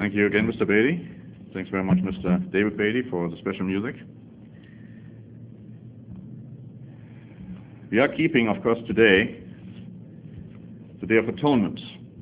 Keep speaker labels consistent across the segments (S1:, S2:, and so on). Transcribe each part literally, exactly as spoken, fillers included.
S1: Thank you again, Mister Beatty. Thanks very much, Mister David Beatty, for the special music. We are keeping, of course, today the Day of Atonement.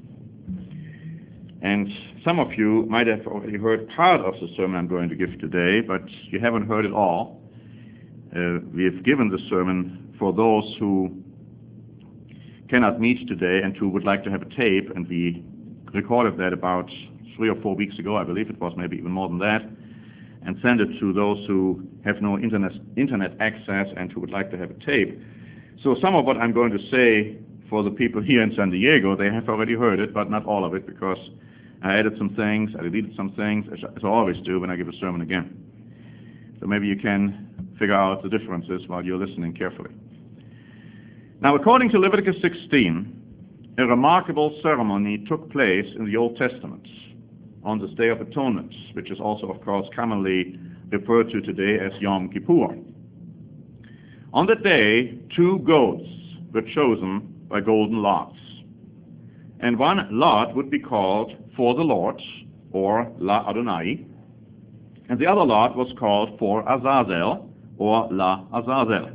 S1: And some of you might have already heard part of the sermon I'm going to give today, but you haven't heard it all. Uh, we have given the sermon for those who cannot meet today and who would like to have a tape, and we recorded that about three or four weeks ago, I believe it was, maybe even more than that, and sent it to those who have no internet, internet access and who would like to have a tape. So some of what I'm going to say for the people here in San Diego, they have already heard it, but not all of it, because I added some things, I deleted some things, as I always do when I give a sermon again. So maybe you can figure out the differences while you're listening carefully. Now, according to Leviticus sixteen, a remarkable ceremony took place in the Old Testament on this Day of Atonement, which is also, of course, commonly referred to today as Yom Kippur. On that day, two goats were chosen by golden lots, and one lot would be called For the Lord, or La Adonai, and the other lot was called For Azazel, or La Azazel.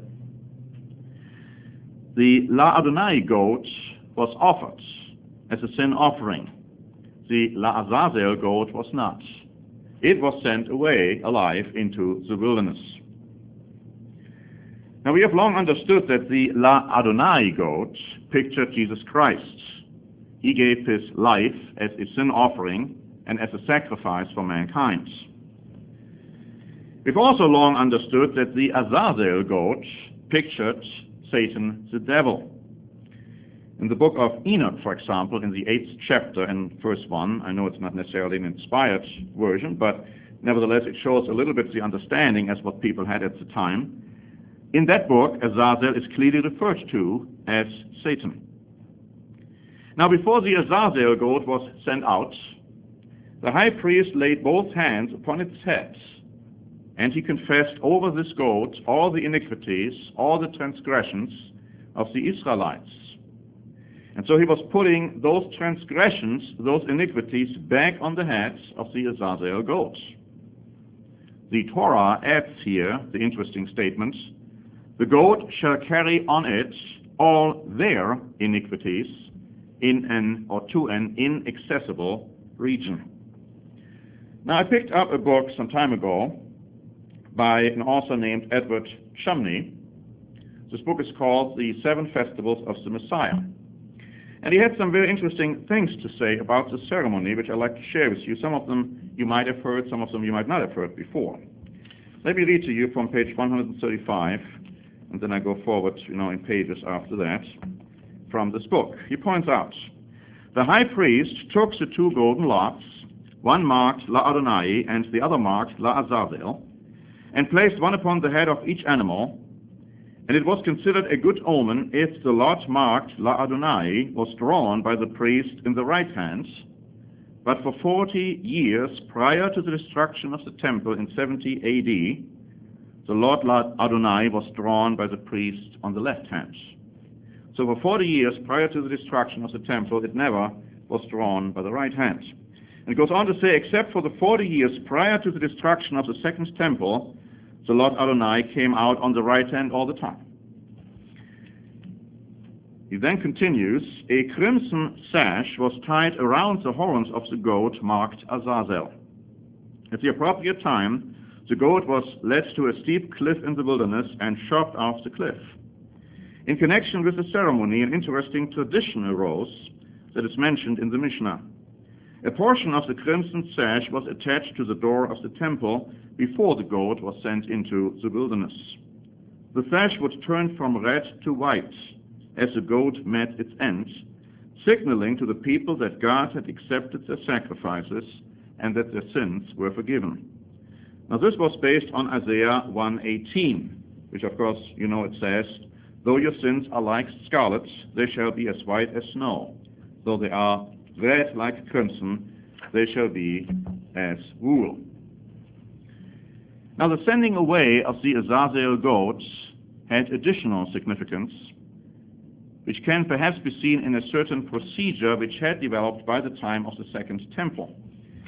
S1: The La Adonai goat was offered as a sin offering. The La Azazel goat was not. It was sent away alive into the wilderness. Now, we have long understood that the La Adonai goat pictured Jesus Christ. He gave his life as a sin offering and as a sacrifice for mankind. We've also long understood that the Azazel goat pictured Satan, the devil. In the book of Enoch, for example, in the eighth chapter and verse one, I know it's not necessarily an inspired version, but nevertheless it shows a little bit the understanding as what people had at the time. In that book, Azazel is clearly referred to as Satan. Now, before the Azazel goat was sent out, the high priest laid both hands upon its head, and he confessed over this goat all the iniquities, all the transgressions of the Israelites. And so he was putting those transgressions, those iniquities, back on the heads of the Azazel goat. The Torah adds here the interesting statement, the goat shall carry on it all their iniquities in an or to an inaccessible region. Now, I picked up a book some time ago by an author named Edward Shumney. This book is called The Seven Festivals of the Messiah. And he had some very interesting things to say about the ceremony, which I'd like to share with you. Some of them you might have heard, some of them you might not have heard before. Let me read to you from page one hundred thirty-five, and then I go forward, you know, in pages after that, from this book. He points out, the high priest took the two golden lots, one marked La Adonai and the other marked La Azazel, and placed one upon the head of each animal, and it was considered a good omen if the lot marked La Adonai was drawn by the priest in the right hand, but for forty years prior to the destruction of the temple in seventy A D, the Lord Adonai was drawn by the priest on the left hand. So for forty years prior to the destruction of the temple, it never was drawn by the right hand. And it goes on to say, except for the forty years prior to the destruction of the second temple, the Lord Adonai came out on the right hand all the time. He then continues, a crimson sash was tied around the horns of the goat marked Azazel. At the appropriate time, the goat was led to a steep cliff in the wilderness and chopped off the cliff. In connection with the ceremony, an interesting tradition arose that is mentioned in the Mishnah. A portion of the crimson sash was attached to the door of the temple before the goat was sent into the wilderness. The sash would turn from red to white as the goat met its end, signaling to the people that God had accepted their sacrifices and that their sins were forgiven. Now, this was based on Isaiah one eighteen, which, of course, you know it says, though your sins are like scarlet, they shall be as white as snow. Though they are red like crimson, they shall be as wool. Now, the sending away of the Azazel goats had additional significance, which can perhaps be seen in a certain procedure which had developed by the time of the Second Temple.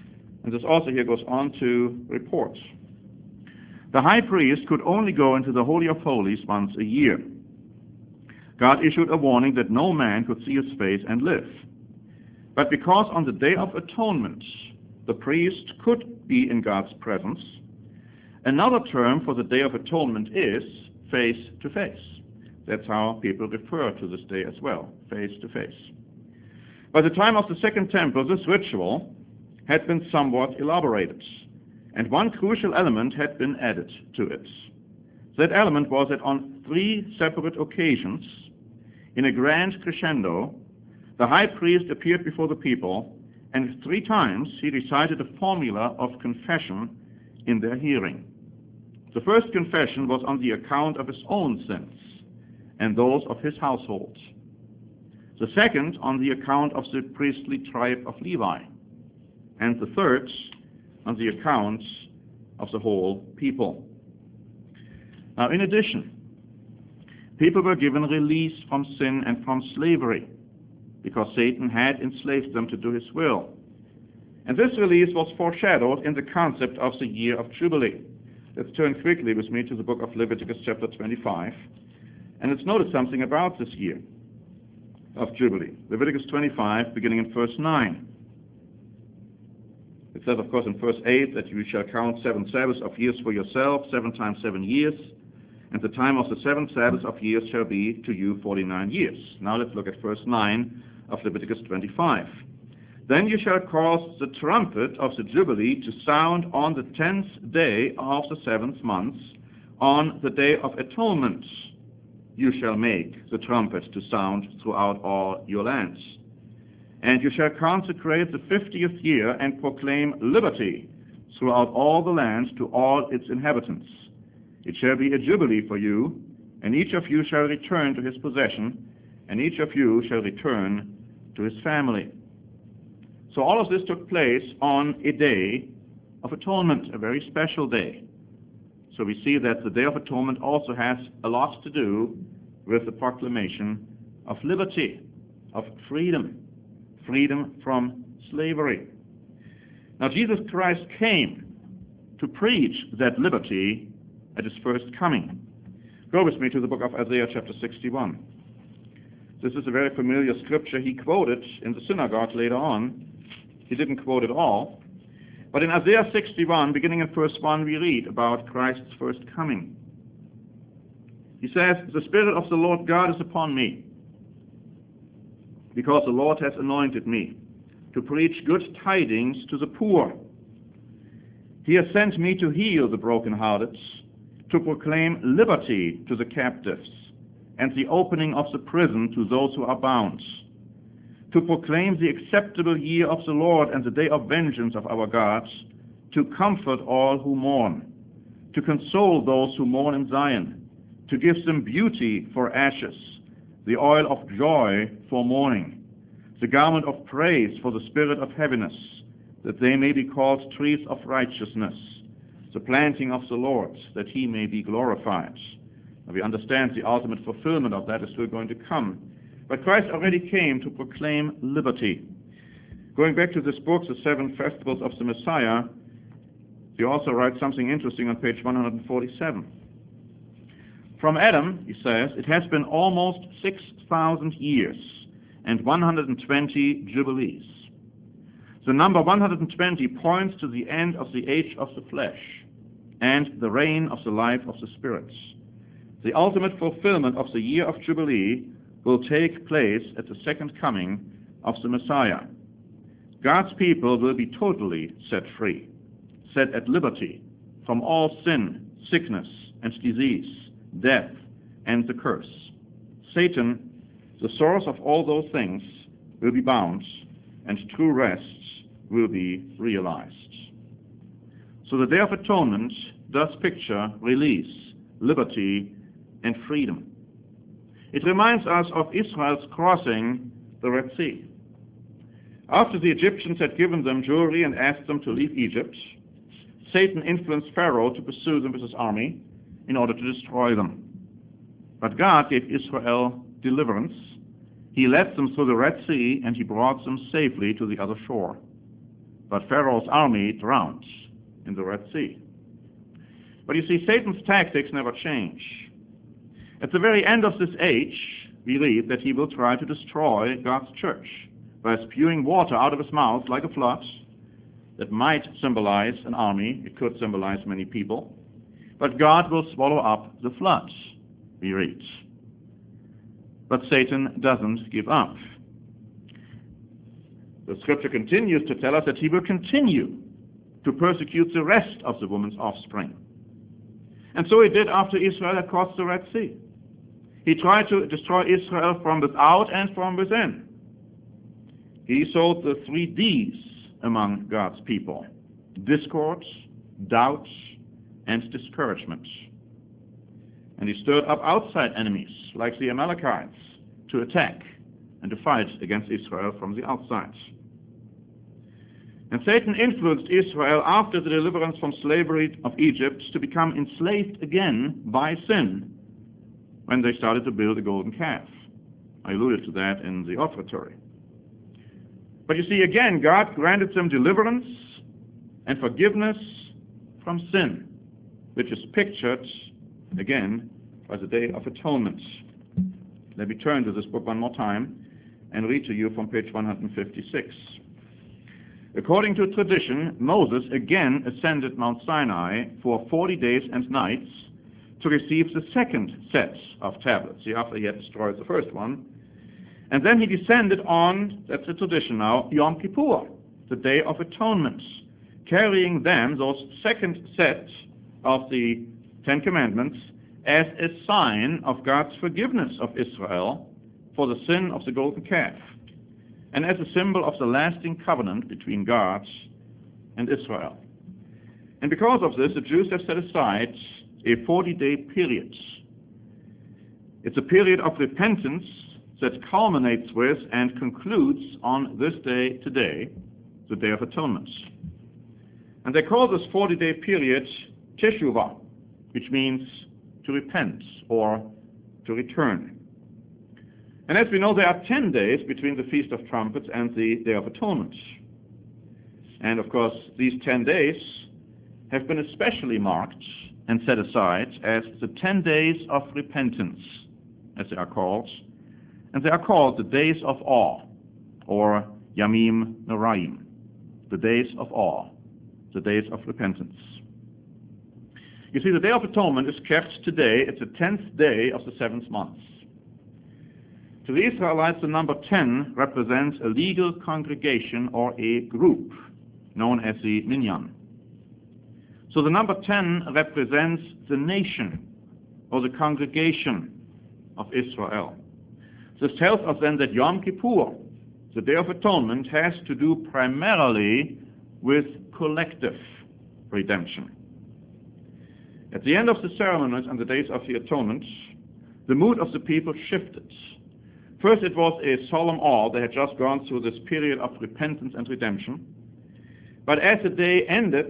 S1: And this author here goes on to report. The high priest could only go into the Holy of Holies once a year. God issued a warning that no man could see his face and live. But because on the Day of Atonement, the priest could be in God's presence, another term for the Day of Atonement is face to face. That's how people refer to this day as well, face to face. By the time of the Second Temple, this ritual had been somewhat elaborated, and one crucial element had been added to it. That element was that on three separate occasions, in a grand crescendo, the high priest appeared before the people, and three times he recited a formula of confession in their hearing. The first confession was on the account of his own sins and those of his household. The second on the account of the priestly tribe of Levi. And the third on the account of the whole people. Now, in addition, people were given release from sin and from slavery, because Satan had enslaved them to do his will. And this release was foreshadowed in the concept of the year of Jubilee. Let's turn quickly with me to the book of Leviticus chapter twenty-five, and let's notice something about this year of Jubilee. Leviticus twenty-five, beginning in verse nine. It says, of course, in verse eight, that you shall count seven Sabbaths of years for yourself, seven times seven years, and the time of the seven Sabbaths of years shall be to you forty-nine years. Now let's look at verse nine of Leviticus twenty-five. Then you shall cause the trumpet of the Jubilee to sound on the tenth day of the seventh month, on the Day of Atonement. You shall make the trumpet to sound throughout all your lands. And you shall consecrate the fiftieth year and proclaim liberty throughout all the land to all its inhabitants. It shall be a jubilee for you, and each of you shall return to his possession, and each of you shall return to his family. So all of this took place on a day of atonement, a very special day. So we see that the Day of Atonement also has a lot to do with the proclamation of liberty, of freedom, freedom from slavery. Now Jesus Christ came to preach that liberty at his first coming. Go with me to the book of Isaiah chapter sixty-one. This is a very familiar scripture he quoted in the synagogue later on. He didn't quote it all. But in Isaiah sixty-one, beginning in verse one, we read about Christ's first coming. He says, "The Spirit of the Lord God is upon me, because the Lord has anointed me to preach good tidings to the poor. He has sent me to heal the brokenhearted, to proclaim liberty to the captives, and the opening of the prison to those who are bound, to proclaim the acceptable year of the Lord and the day of vengeance of our God, to comfort all who mourn, to console those who mourn in Zion, to give them beauty for ashes, the oil of joy for mourning, the garment of praise for the spirit of heaviness, that they may be called trees of righteousness, the planting of the Lord, that he may be glorified." Now we understand the ultimate fulfillment of that is still going to come. But Christ already came to proclaim liberty. Going back to this book, The Seven Festivals of the Messiah, the author writes something interesting on page one hundred forty-seven. From Adam, he says, it has been almost six thousand years and one hundred twenty jubilees. The number one hundred twenty points to the end of the age of the flesh and the reign of the life of the spirits. The ultimate fulfillment of the year of Jubilee will take place at the second coming of the Messiah. God's people will be totally set free, set at liberty from all sin, sickness, and disease, death, and the curse. Satan, the source of all those things, will be bound, and true rest will be realized. So the Day of Atonement does picture release, liberty, and freedom. It reminds us of Israel's crossing the Red Sea. After the Egyptians had given them jewelry and asked them to leave Egypt, Satan influenced Pharaoh to pursue them with his army in order to destroy them. But God gave Israel deliverance. He led them through the Red Sea, and he brought them safely to the other shore. but Pharaoh's army drowned in the Red Sea. But you see, Satan's tactics never change. At the very end of this age, we read that he will try to destroy God's church by spewing water out of his mouth like a flood. That might symbolize an army. It could symbolize many people. But God will swallow up the flood, we read. But Satan doesn't give up. The scripture continues to tell us that he will continue to persecute the rest of the woman's offspring. And so he did after Israel had crossed the Red Sea. He tried to destroy Israel from without and from within. He sowed the three D's among God's people: discord, doubt, and discouragement. And he stirred up outside enemies, like the Amalekites, to attack and to fight against Israel from the outside. And Satan influenced Israel after the deliverance from slavery of Egypt to become enslaved again by sin when they started to build a golden calf. I alluded to that in the offertory. But you see, again, God granted them deliverance and forgiveness from sin, which is pictured, again, by the Day of Atonement. Let me turn to this book one more time and read to you from page one hundred fifty-six. According to tradition, Moses again ascended Mount Sinai for forty days and nights to receive the second set of tablets, see, after he had destroyed the first one. And then he descended on, that's the tradition now, Yom Kippur, the Day of Atonement, carrying them, those second set of the Ten Commandments, as a sign of God's forgiveness of Israel for the sin of the golden calf, and as a symbol of the lasting covenant between God and Israel. And because of this, the Jews have set aside a forty-day period. It's a period of repentance that culminates with and concludes on this day today, the Day of Atonement. And they call this forty-day period Teshuvah, which means to repent or to return. And as we know, there are ten days between the Feast of Trumpets and the Day of Atonement. And of course, these ten days have been especially marked and set aside as the ten days of repentance, as they are called. And they are called the days of awe, or Yamim Noraim, the days of awe, the days of repentance. You see, the Day of Atonement is kept today. It's the tenth day of the seventh month. To the Israelites, the number ten represents a legal congregation or a group known as the Minyan. So the number ten represents the nation or the congregation of Israel. This tells us then that Yom Kippur, the Day of Atonement, has to do primarily with collective redemption. At the end of the ceremonies and the days of the Atonement, the mood of the people shifted. First, it was a solemn awe. They had just gone through this period of repentance and redemption. But as the day ended,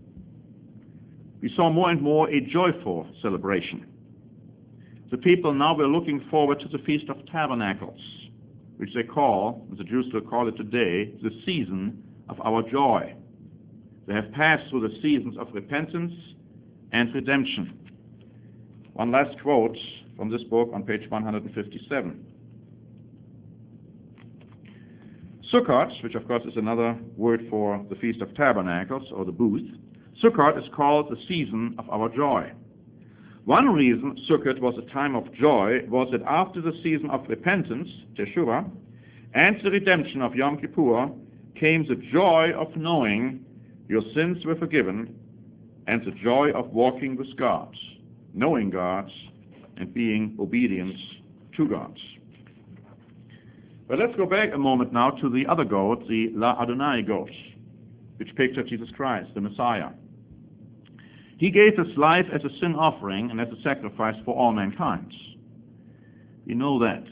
S1: we saw more and more a joyful celebration. The people now were looking forward to the Feast of Tabernacles, which they call, the Jews will call it today, the season of our joy. They have passed through the seasons of repentance and redemption. One last quote from this book on page one hundred fifty-seven. Sukkot, which of course is another word for the Feast of Tabernacles, or the booth, Sukkot is called the season of our joy. One reason Sukkot was a time of joy was that after the season of repentance, Teshuvah, and the redemption of Yom Kippur, came the joy of knowing your sins were forgiven, and the joy of walking with God, knowing God, and being obedient to God. But let's go back a moment now to the other goat, the La Adonai goat, which pictured Jesus Christ, the Messiah. He gave his life as a sin offering and as a sacrifice for all mankind. We know that.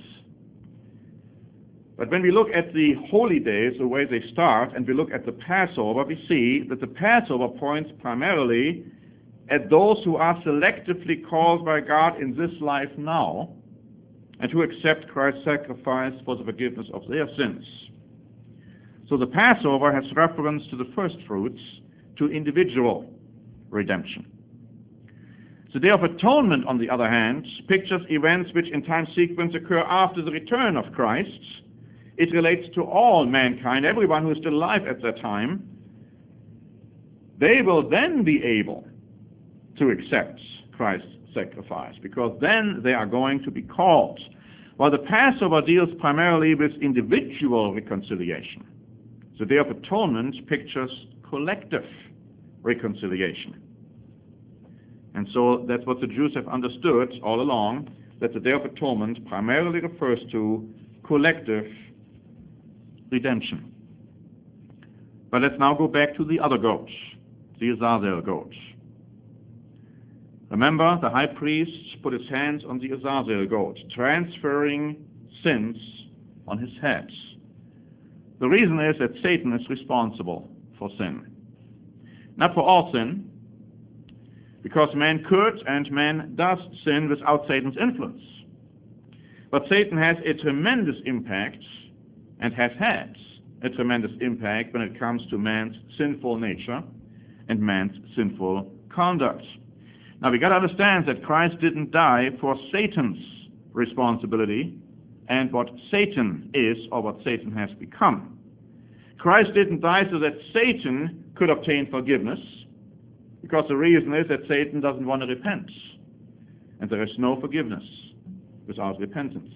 S1: But when we look at the holy days, the way they start, and we look at the Passover, we see that the Passover points primarily at those who are selectively called by God in this life now, and who accept Christ's sacrifice for the forgiveness of their sins. So the Passover has reference to the first fruits, to individual redemption. The Day of Atonement, on the other hand, pictures events which in time sequence occur after the return of Christ. It relates to all mankind, everyone who is still alive at that time. They will then be able to accept Christ's sacrifice, because then they are going to be called. While the Passover deals primarily with individual reconciliation, the Day of Atonement pictures collective reconciliation. And so that's what the Jews have understood all along, that the Day of Atonement primarily refers to collective redemption. But let's now go back to the other goat, the Azazel goat. Remember, the high priest put his hands on the Azazel goat, transferring sins on his head. The reason is that Satan is responsible for sin. Not for all sin, because man could and man does sin without Satan's influence. But Satan has a tremendous impact, and has had a tremendous impact when it comes to man's sinful nature and man's sinful conduct. Now we got to understand that Christ didn't die for Satan's responsibility and what Satan is or what Satan has become. Christ didn't die so that Satan could obtain forgiveness, because the reason is that Satan doesn't want to repent, and there is no forgiveness without repentance.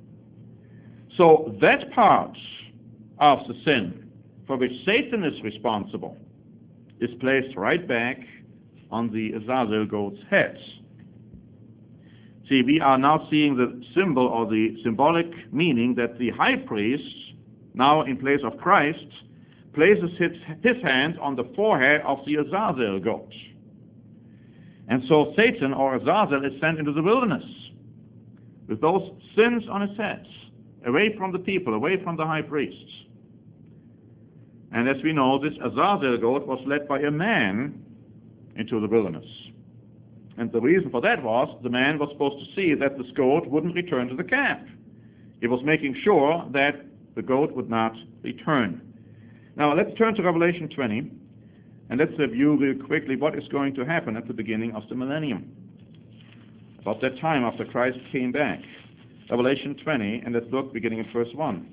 S1: So that part of the sin for which Satan is responsible is placed right back on the Azazel goat's head. See, we are now seeing the symbol or the symbolic meaning that the high priest, now in place of Christ, places his, his hand on the forehead of the Azazel goat. And so Satan, or Azazel, is sent into the wilderness with those sins on his head, away from the people, away from the high priest. And as we know, this Azazel goat was led by a man into the wilderness. And the reason for that was the man was supposed to see that this goat wouldn't return to the camp. He was making sure that the goat would not return. Now let's turn to Revelation twenty, and let's review real quickly what is going to happen at the beginning of the millennium, about that time after Christ came back. Revelation twenty, and let's look beginning at verse one.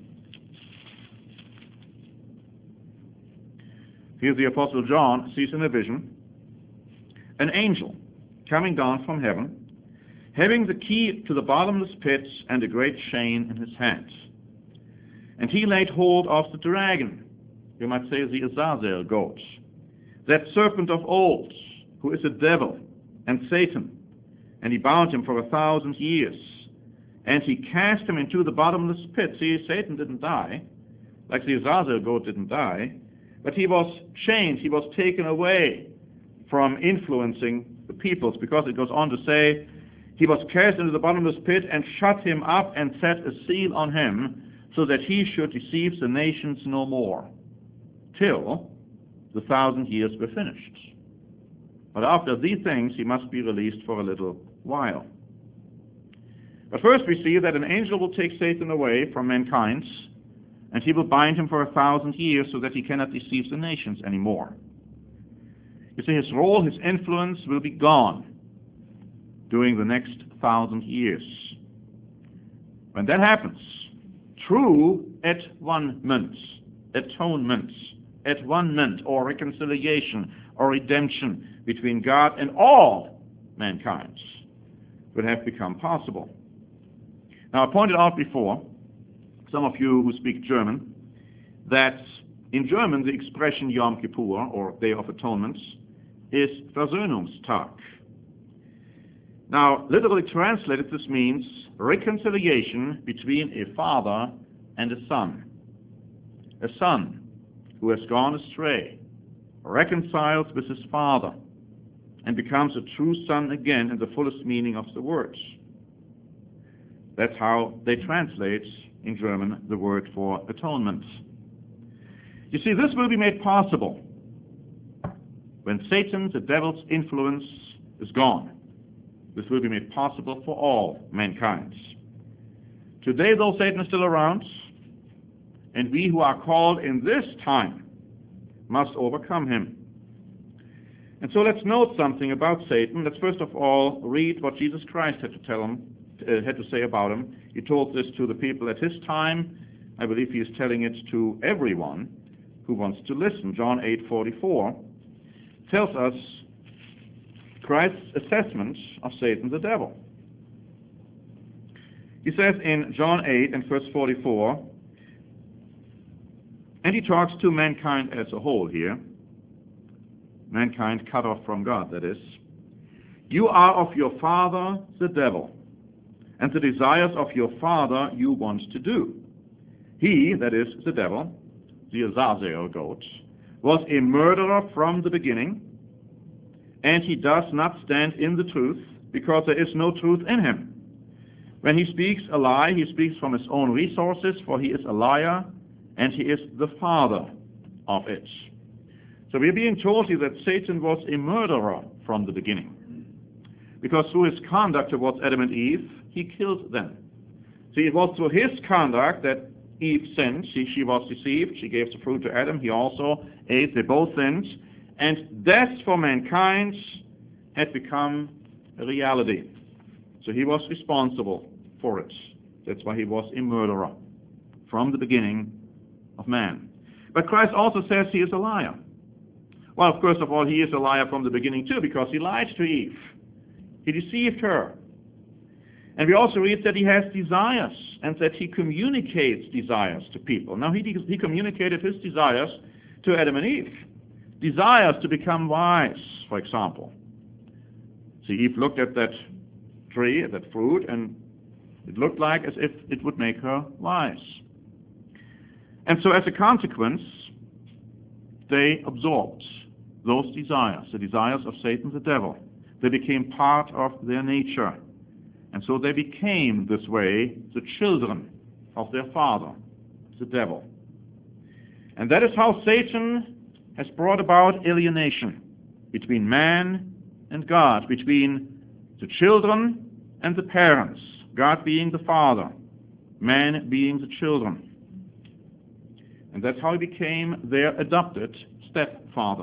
S1: Here the Apostle John sees in a vision an angel coming down from heaven, having the key to the bottomless pit and a great chain in his hand. And he laid hold of the dragon, you might say the Azazel goat, that serpent of old, who is the devil and Satan, and he bound him for a thousand years. And he cast him into the bottomless pit. See, Satan didn't die, like the Azazel goat didn't die, but he was chained, he was taken away from influencing the peoples, because it goes on to say, he was cast into the bottomless pit and shut him up and set a seal on him, so that he should deceive the nations no more, till the thousand years were finished. But after these things he must be released for a little while. But first we see that an angel will take Satan away from mankind, and he will bind him for a thousand years so that he cannot deceive the nations anymore. You see, his role, his influence will be gone during the next thousand years. When that happens, true at-one-ment, atonement, at-one-ment, or reconciliation, or redemption between God and all mankind would have become possible. Now, I pointed out before, some of you who speak German, that in German the expression Yom Kippur, or Day of Atonement, is Versöhnungstag. Now, literally translated, this means reconciliation between a father and a son. A son who has gone astray reconciles with his father and becomes a true son again in the fullest meaning of the word. That's how they translate in German the word for atonement. You see, this will be made possible when Satan, the devil's influence, is gone. This will be made possible for all mankind. Today, though Satan is still around, and we who are called in this time must overcome him. And so let's note something about Satan. Let's first of all read what Jesus Christ had to tell him, uh, had to say about him. He told this to the people at his time. I believe he is telling it to everyone who wants to listen. John eight forty-four tells us Christ's assessment of Satan the devil. He says in John eight and verse forty-four, and he talks to mankind as a whole here, mankind cut off from God, that is. You are of your father the devil, and the desires of your father you want to do. He, that is the devil, the Azazel goat, was a murderer from the beginning, and he does not stand in the truth, because there is no truth in him. When he speaks a lie, he speaks from his own resources, for he is a liar, and he is the father of it. So we are being told here that Satan was a murderer from the beginning, because through his conduct towards Adam and Eve, he killed them. See, it was through his conduct that Eve sinned. She, she was deceived. She gave the fruit to Adam. He also ate. They both sinned. And death for mankind had become a reality. So he was responsible for it. That's why he was a murderer from the beginning of man. But Christ also says he is a liar. Well, of course of all, he is a liar from the beginning too, because he lied to Eve. He deceived her. And we also read that he has desires, and that he communicates desires to people. Now, he, he communicated his desires to Adam and Eve. Desires to become wise, for example. See, Eve looked at that tree, at that fruit, and it looked like as if it would make her wise. And so as a consequence, they absorbed those desires, the desires of Satan the devil. They became part of their nature. And so they became, this way, the children of their father, the devil. And that is how Satan has brought about alienation between man and God, between the children and the parents, God being the father, man being the children. And that's how he became their adopted stepfather.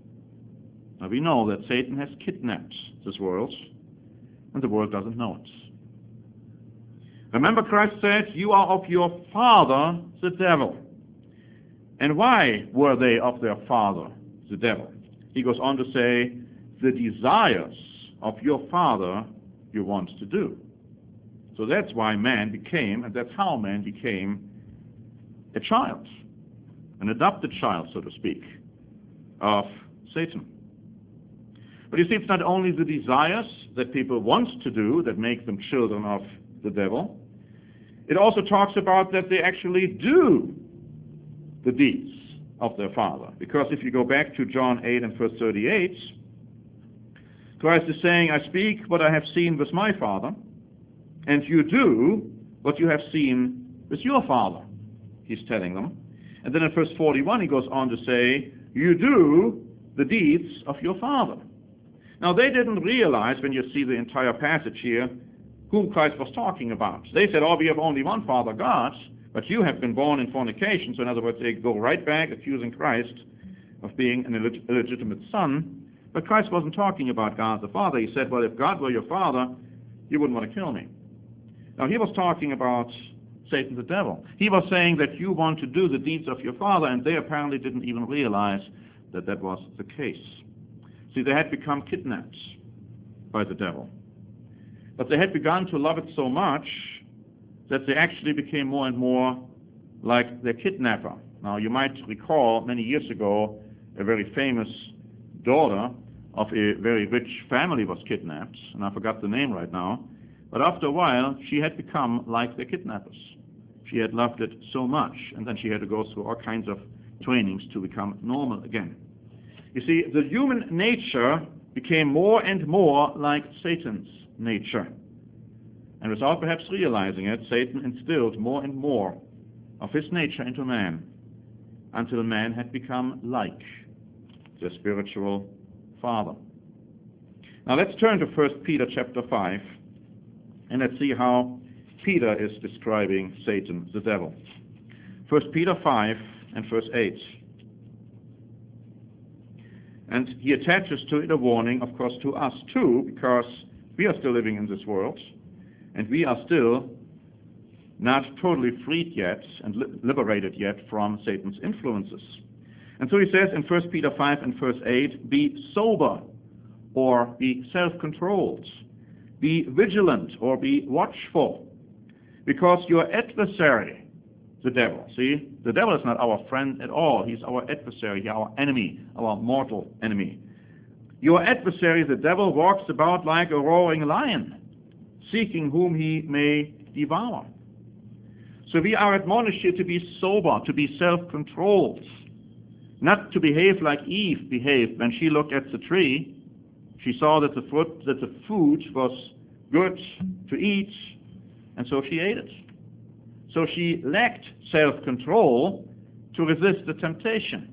S1: Now we know that Satan has kidnapped this world, and the world doesn't know it. Remember, Christ said, you are of your father, the devil. And why were they of their father, the devil? He goes on to say, the desires of your father you want to do. So that's why man became, and that's how man became a child, an adopted child, so to speak, of Satan. But you see, it's not only the desires that people want to do that make them children of the devil. It also talks about that they actually do the deeds of their father. Because if you go back to John eight and verse thirty-eight, Christ is saying, I speak what I have seen with my father, and you do what you have seen with your father, he's telling them. And then in verse forty-one, he goes on to say, you do the deeds of your father. Now, they didn't realize, when you see the entire passage here, whom Christ was talking about. They said, oh, we have only one Father, God, but you have been born in fornication. So in other words, they go right back accusing Christ of being an illeg- illegitimate son. But Christ wasn't talking about God the Father. He said, well, if God were your father, you wouldn't want to kill me. Now, he was talking about Satan the devil. He was saying that you want to do the deeds of your father, and they apparently didn't even realize that that was the case. See, they had become kidnapped by the devil. But they had begun to love it so much that they actually became more and more like their kidnapper. Now, you might recall many years ago, a very famous daughter of a very rich family was kidnapped, and I forgot the name right now. But after a while, she had become like their kidnappers. She had loved it so much, and then she had to go through all kinds of trainings to become normal again. You see, the human nature became more and more like Satan's nature. And without perhaps realizing it, Satan instilled more and more of his nature into man, until man had become like their spiritual father. Now let's turn to First Peter chapter five, and let's see how Peter is describing Satan, the devil. First Peter five and verse eight. And he attaches to it a warning, of course, to us too, because we are still living in this world, and we are still not totally freed yet and li- liberated yet from Satan's influences. And so he says in First Peter five and verse eight, be sober or be self-controlled, be vigilant or be watchful, because your adversary, the devil, see, the devil is not our friend at all. He's our adversary, he's our enemy, our mortal enemy. Your adversary, the devil, walks about like a roaring lion, seeking whom he may devour. So we are admonished here to be sober, to be self-controlled, not to behave like Eve behaved when she looked at the tree. She saw that the fruit, that the food was good to eat, and so she ate it. So she lacked self-control to resist the temptation.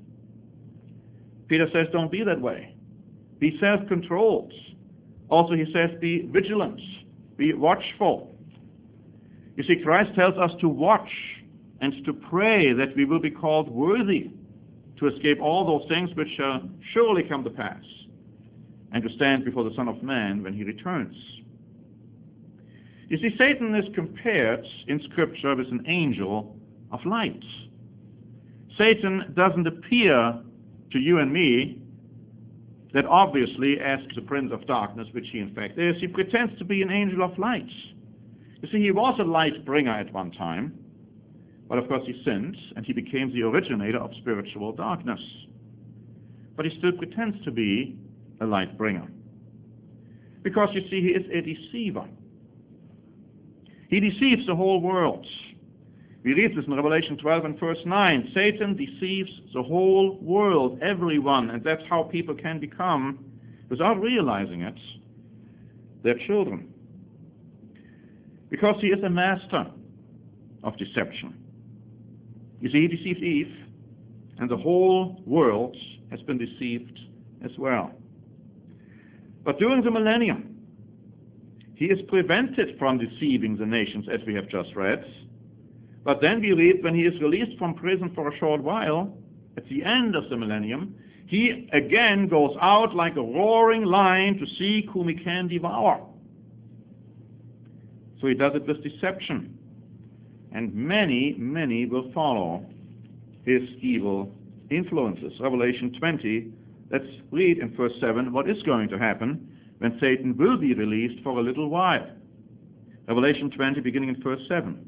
S1: Peter says, don't be that way. Be self-controlled. Also, he says, be vigilant, be watchful. You see, Christ tells us to watch and to pray that we will be called worthy to escape all those things which shall surely come to pass, and to stand before the Son of Man when he returns. You see, Satan is compared in Scripture with an angel of light. Satan doesn't appear to you and me that obviously as the prince of darkness, which he in fact is. He pretends to be an angel of light. You see, he was a light bringer at one time, but of course he sinned, and he became the originator of spiritual darkness. But he still pretends to be a light bringer. Because, you see, he is a deceiver. He deceives the whole world. We read this in Revelation twelve and verse nine. Satan deceives the whole world, everyone, and that's how people can become, without realizing it, their children. Because he is a master of deception. You see, he deceived Eve, and the whole world has been deceived as well. But during the millennium, he is prevented from deceiving the nations, as we have just read. But then we read, when he is released from prison for a short while, at the end of the millennium, he again goes out like a roaring lion to seek whom he can devour. So he does it with deception. And many, many will follow his evil influences. Revelation twenty, let's read in verse seven what is going to happen when Satan will be released for a little while. Revelation twenty, beginning in verse seven.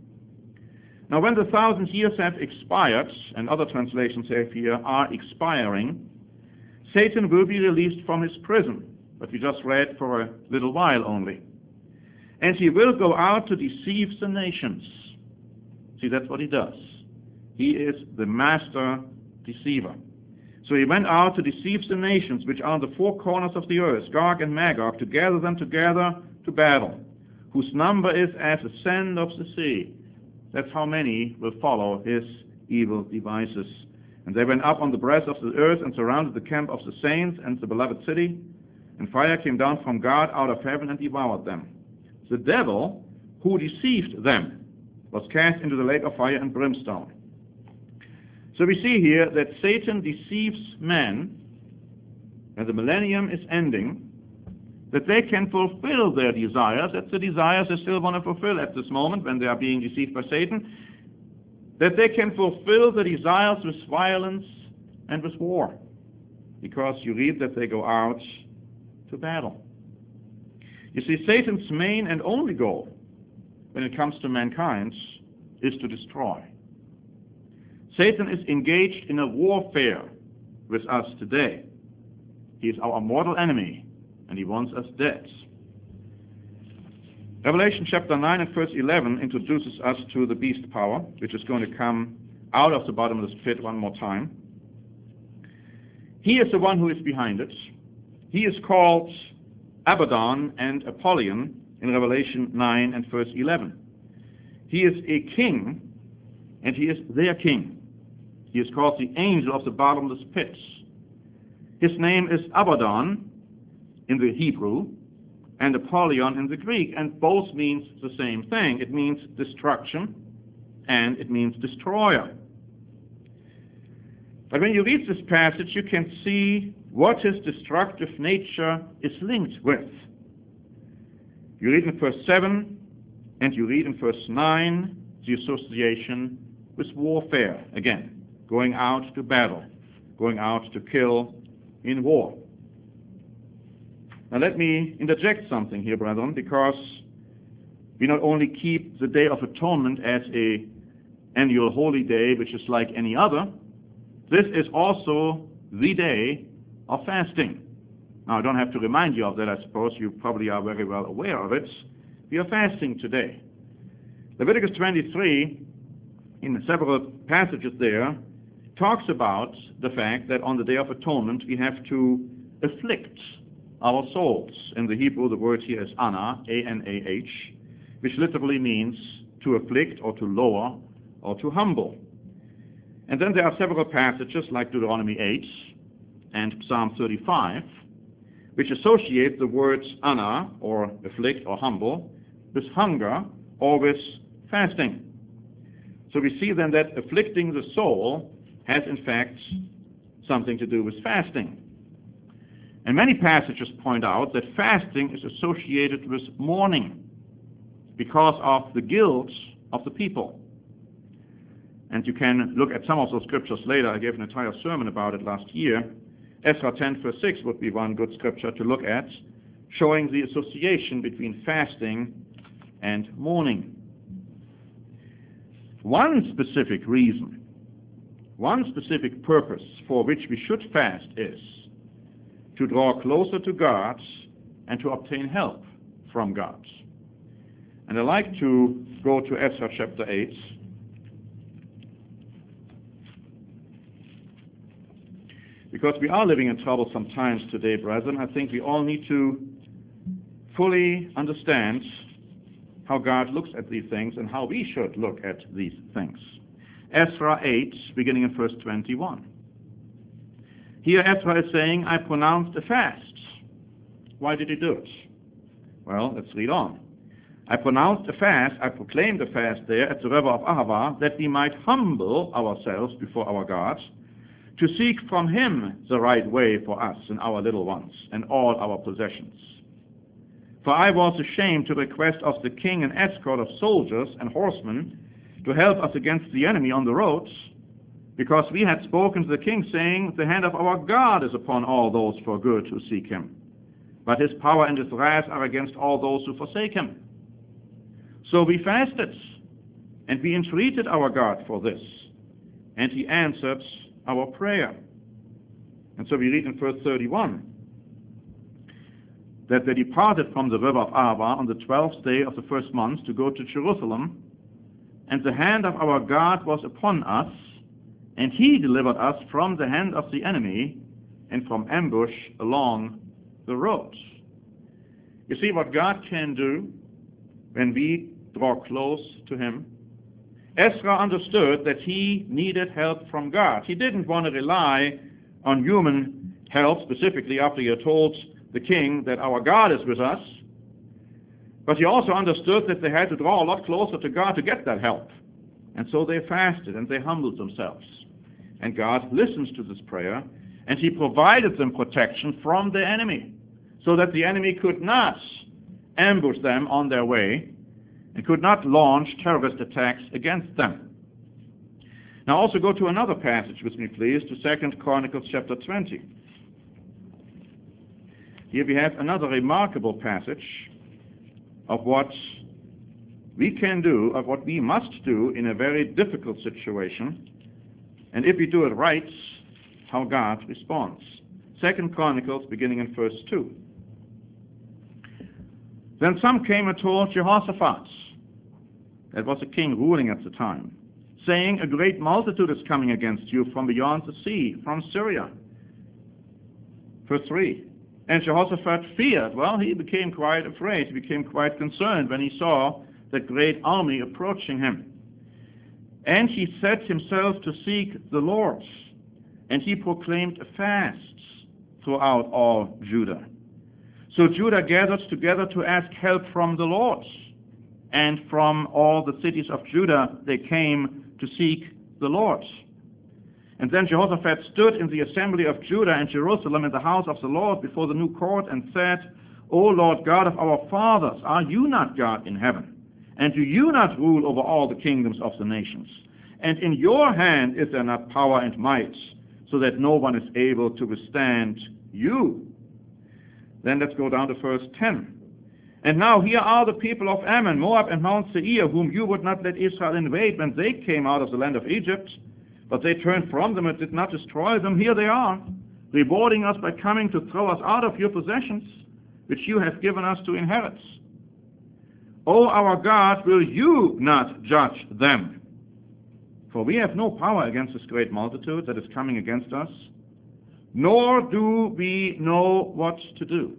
S1: Now when the thousand years have expired, and other translations have here, are expiring, Satan will be released from his prison, but we just read for a little while only. And he will go out to deceive the nations. See, that's what he does. He is the master deceiver. So he went out to deceive the nations which are on the four corners of the earth, Gog and Magog, to gather them together to battle, whose number is as the sand of the sea. That's how many will follow his evil devices. And they went up on the breast of the earth and surrounded the camp of the saints and the beloved city, and fire came down from God out of heaven and devoured them. The devil who deceived them was cast into the lake of fire and brimstone. So we see here that Satan deceives man, and the millennium is ending, that they can fulfill their desires. That's the desires they still want to fulfill at this moment when they are being deceived by Satan, that they can fulfill the desires with violence and with war, because you read that they go out to battle. You see, Satan's main and only goal when it comes to mankind is to destroy. Satan is engaged in a warfare with us today. He is our mortal enemy, and he wants us dead. Revelation chapter nine and verse eleven introduces us to the beast power, which is going to come out of the bottomless pit one more time. He is the one who is behind it. He is called Abaddon and Apollyon in Revelation nine and verse eleven. He is a king, and he is their king. He is called the angel of the bottomless pits. His name is Abaddon in the Hebrew and Apollyon in the Greek, and both means the same thing. It means destruction, and it means destroyer. But when you read this passage, you can see what his destructive nature is linked with. You read in verse seven, and you read in verse nine the association with warfare, again, going out to battle, going out to kill in war. Now let me interject something here, brethren, because we not only keep the Day of Atonement as a annual holy day, which is like any other, this is also the day of fasting. Now, I don't have to remind you of that, I suppose. You probably are very well aware of it. We are fasting today. Leviticus twenty-three, in several passages there, talks about the fact that on the Day of Atonement we have to afflict our souls. In the Hebrew, the word here is anah, A N A H, which literally means to afflict or to lower or to humble. And then there are several passages like Deuteronomy eight and Psalm thirty-five, which associate the words anah, or afflict or humble, with hunger or with fasting. So we see then that afflicting the soul has in fact something to do with fasting. And many passages point out that fasting is associated with mourning because of the guilt of the people. And you can look at some of those scriptures later. I gave an entire sermon about it last year. Ezra ten verse six would be one good scripture to look at, showing the association between fasting and mourning. One specific reason, one specific purpose for which we should fast is to draw closer to God and to obtain help from God. And I'd like to go to Ezra chapter eight. Because we are living in troublesome times today, brethren. I think we all need to fully understand how God looks at these things and how we should look at these things. Ezra eight, beginning in verse twenty-one. Here Ezra is saying, I pronounced a fast. Why did he do it? Well, let's read on. I pronounced a fast, I proclaimed a fast there at the river of Ahava, that we might humble ourselves before our God, to seek from him the right way for us and our little ones and all our possessions. For I was ashamed to request of the king an escort of soldiers and horsemen to help us against the enemy on the roads, because we had spoken to the king, saying, the hand of our God is upon all those for good who seek him, but his power and his wrath are against all those who forsake him. So we fasted, and we entreated our God for this, and he answered our prayer. And so we read in verse thirty-one, that they departed from the river of Ahava on the twelfth day of the first month to go to Jerusalem, and the hand of our God was upon us, and he delivered us from the hand of the enemy and from ambush along the roads. You see what God can do when we draw close to him? Ezra understood that he needed help from God. He didn't want to rely on human help, specifically after he had told the king that our God is with us, but he also understood that they had to draw a lot closer to God to get that help. And so they fasted and they humbled themselves. And God listens to this prayer, and he provided them protection from the enemy, so that the enemy could not ambush them on their way and could not launch terrorist attacks against them. Now also go to another passage with me, please, to Second Chronicles chapter twenty. Here we have another remarkable passage of what we can do, of what we must do in a very difficult situation, and if we do it right, how God responds. Second Chronicles, beginning in verse two. Then some came and told Jehoshaphat, that was a king ruling at the time, saying, a great multitude is coming against you from beyond the sea, from Syria. Verse three. And Jehoshaphat feared. Well, he became quite afraid. He became quite concerned when he saw that great army approaching him. And he set himself to seek the Lord, and he proclaimed a fast throughout all Judah. So Judah gathered together to ask help from the Lord. and from all the cities of Judah they came to seek the Lord. And then Jehoshaphat stood in the assembly of Judah and Jerusalem in the house of the Lord before the new court and said, O Lord God of our fathers, are you not God in heaven? And do you not rule over all the kingdoms of the nations? And in your hand is there not power and might, so that no one is able to withstand you? Then let's go down to verse ten. And now here are the people of Ammon, Moab, and Mount Seir, whom you would not let Israel invade when they came out of the land of Egypt. But they turned from them and did not destroy them. Here they are, rewarding us by coming to throw us out of your possessions, which you have given us to inherit. O our God, will you not judge them? For we have no power against this great multitude that is coming against us, nor do we know what to do.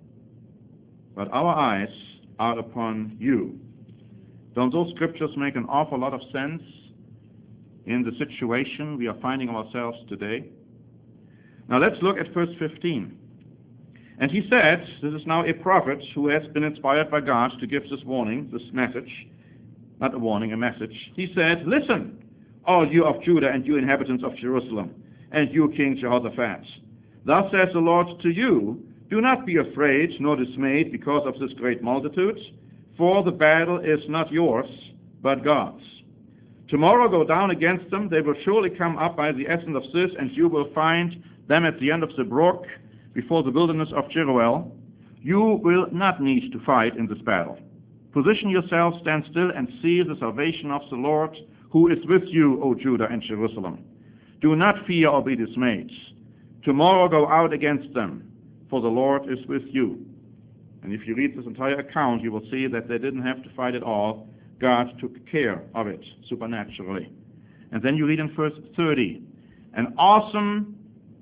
S1: But our eyes are upon you. Don't those scriptures make an awful lot of sense in the situation we are finding ourselves today? Now let's look at verse fifteen. And he said, this is now a prophet who has been inspired by God to give this warning, this message, not a warning, a message. He said, listen, all you of Judah and you inhabitants of Jerusalem, and you King Jehoshaphat. Thus says the Lord to you, do not be afraid nor dismayed because of this great multitude, for the battle is not yours, but God's. Tomorrow go down against them. They will surely come up by the Essen of Sis, and you will find them at the end of the brook before the wilderness of Jeruel. You will not need to fight in this battle. Position yourselves, stand still, and see the salvation of the Lord, who is with you, O Judah and Jerusalem. Do not fear or be dismayed. Tomorrow go out against them, for the Lord is with you. And if you read this entire account, you will see that they didn't have to fight at all. God took care of it supernaturally. And then you read in verse thirty, an awesome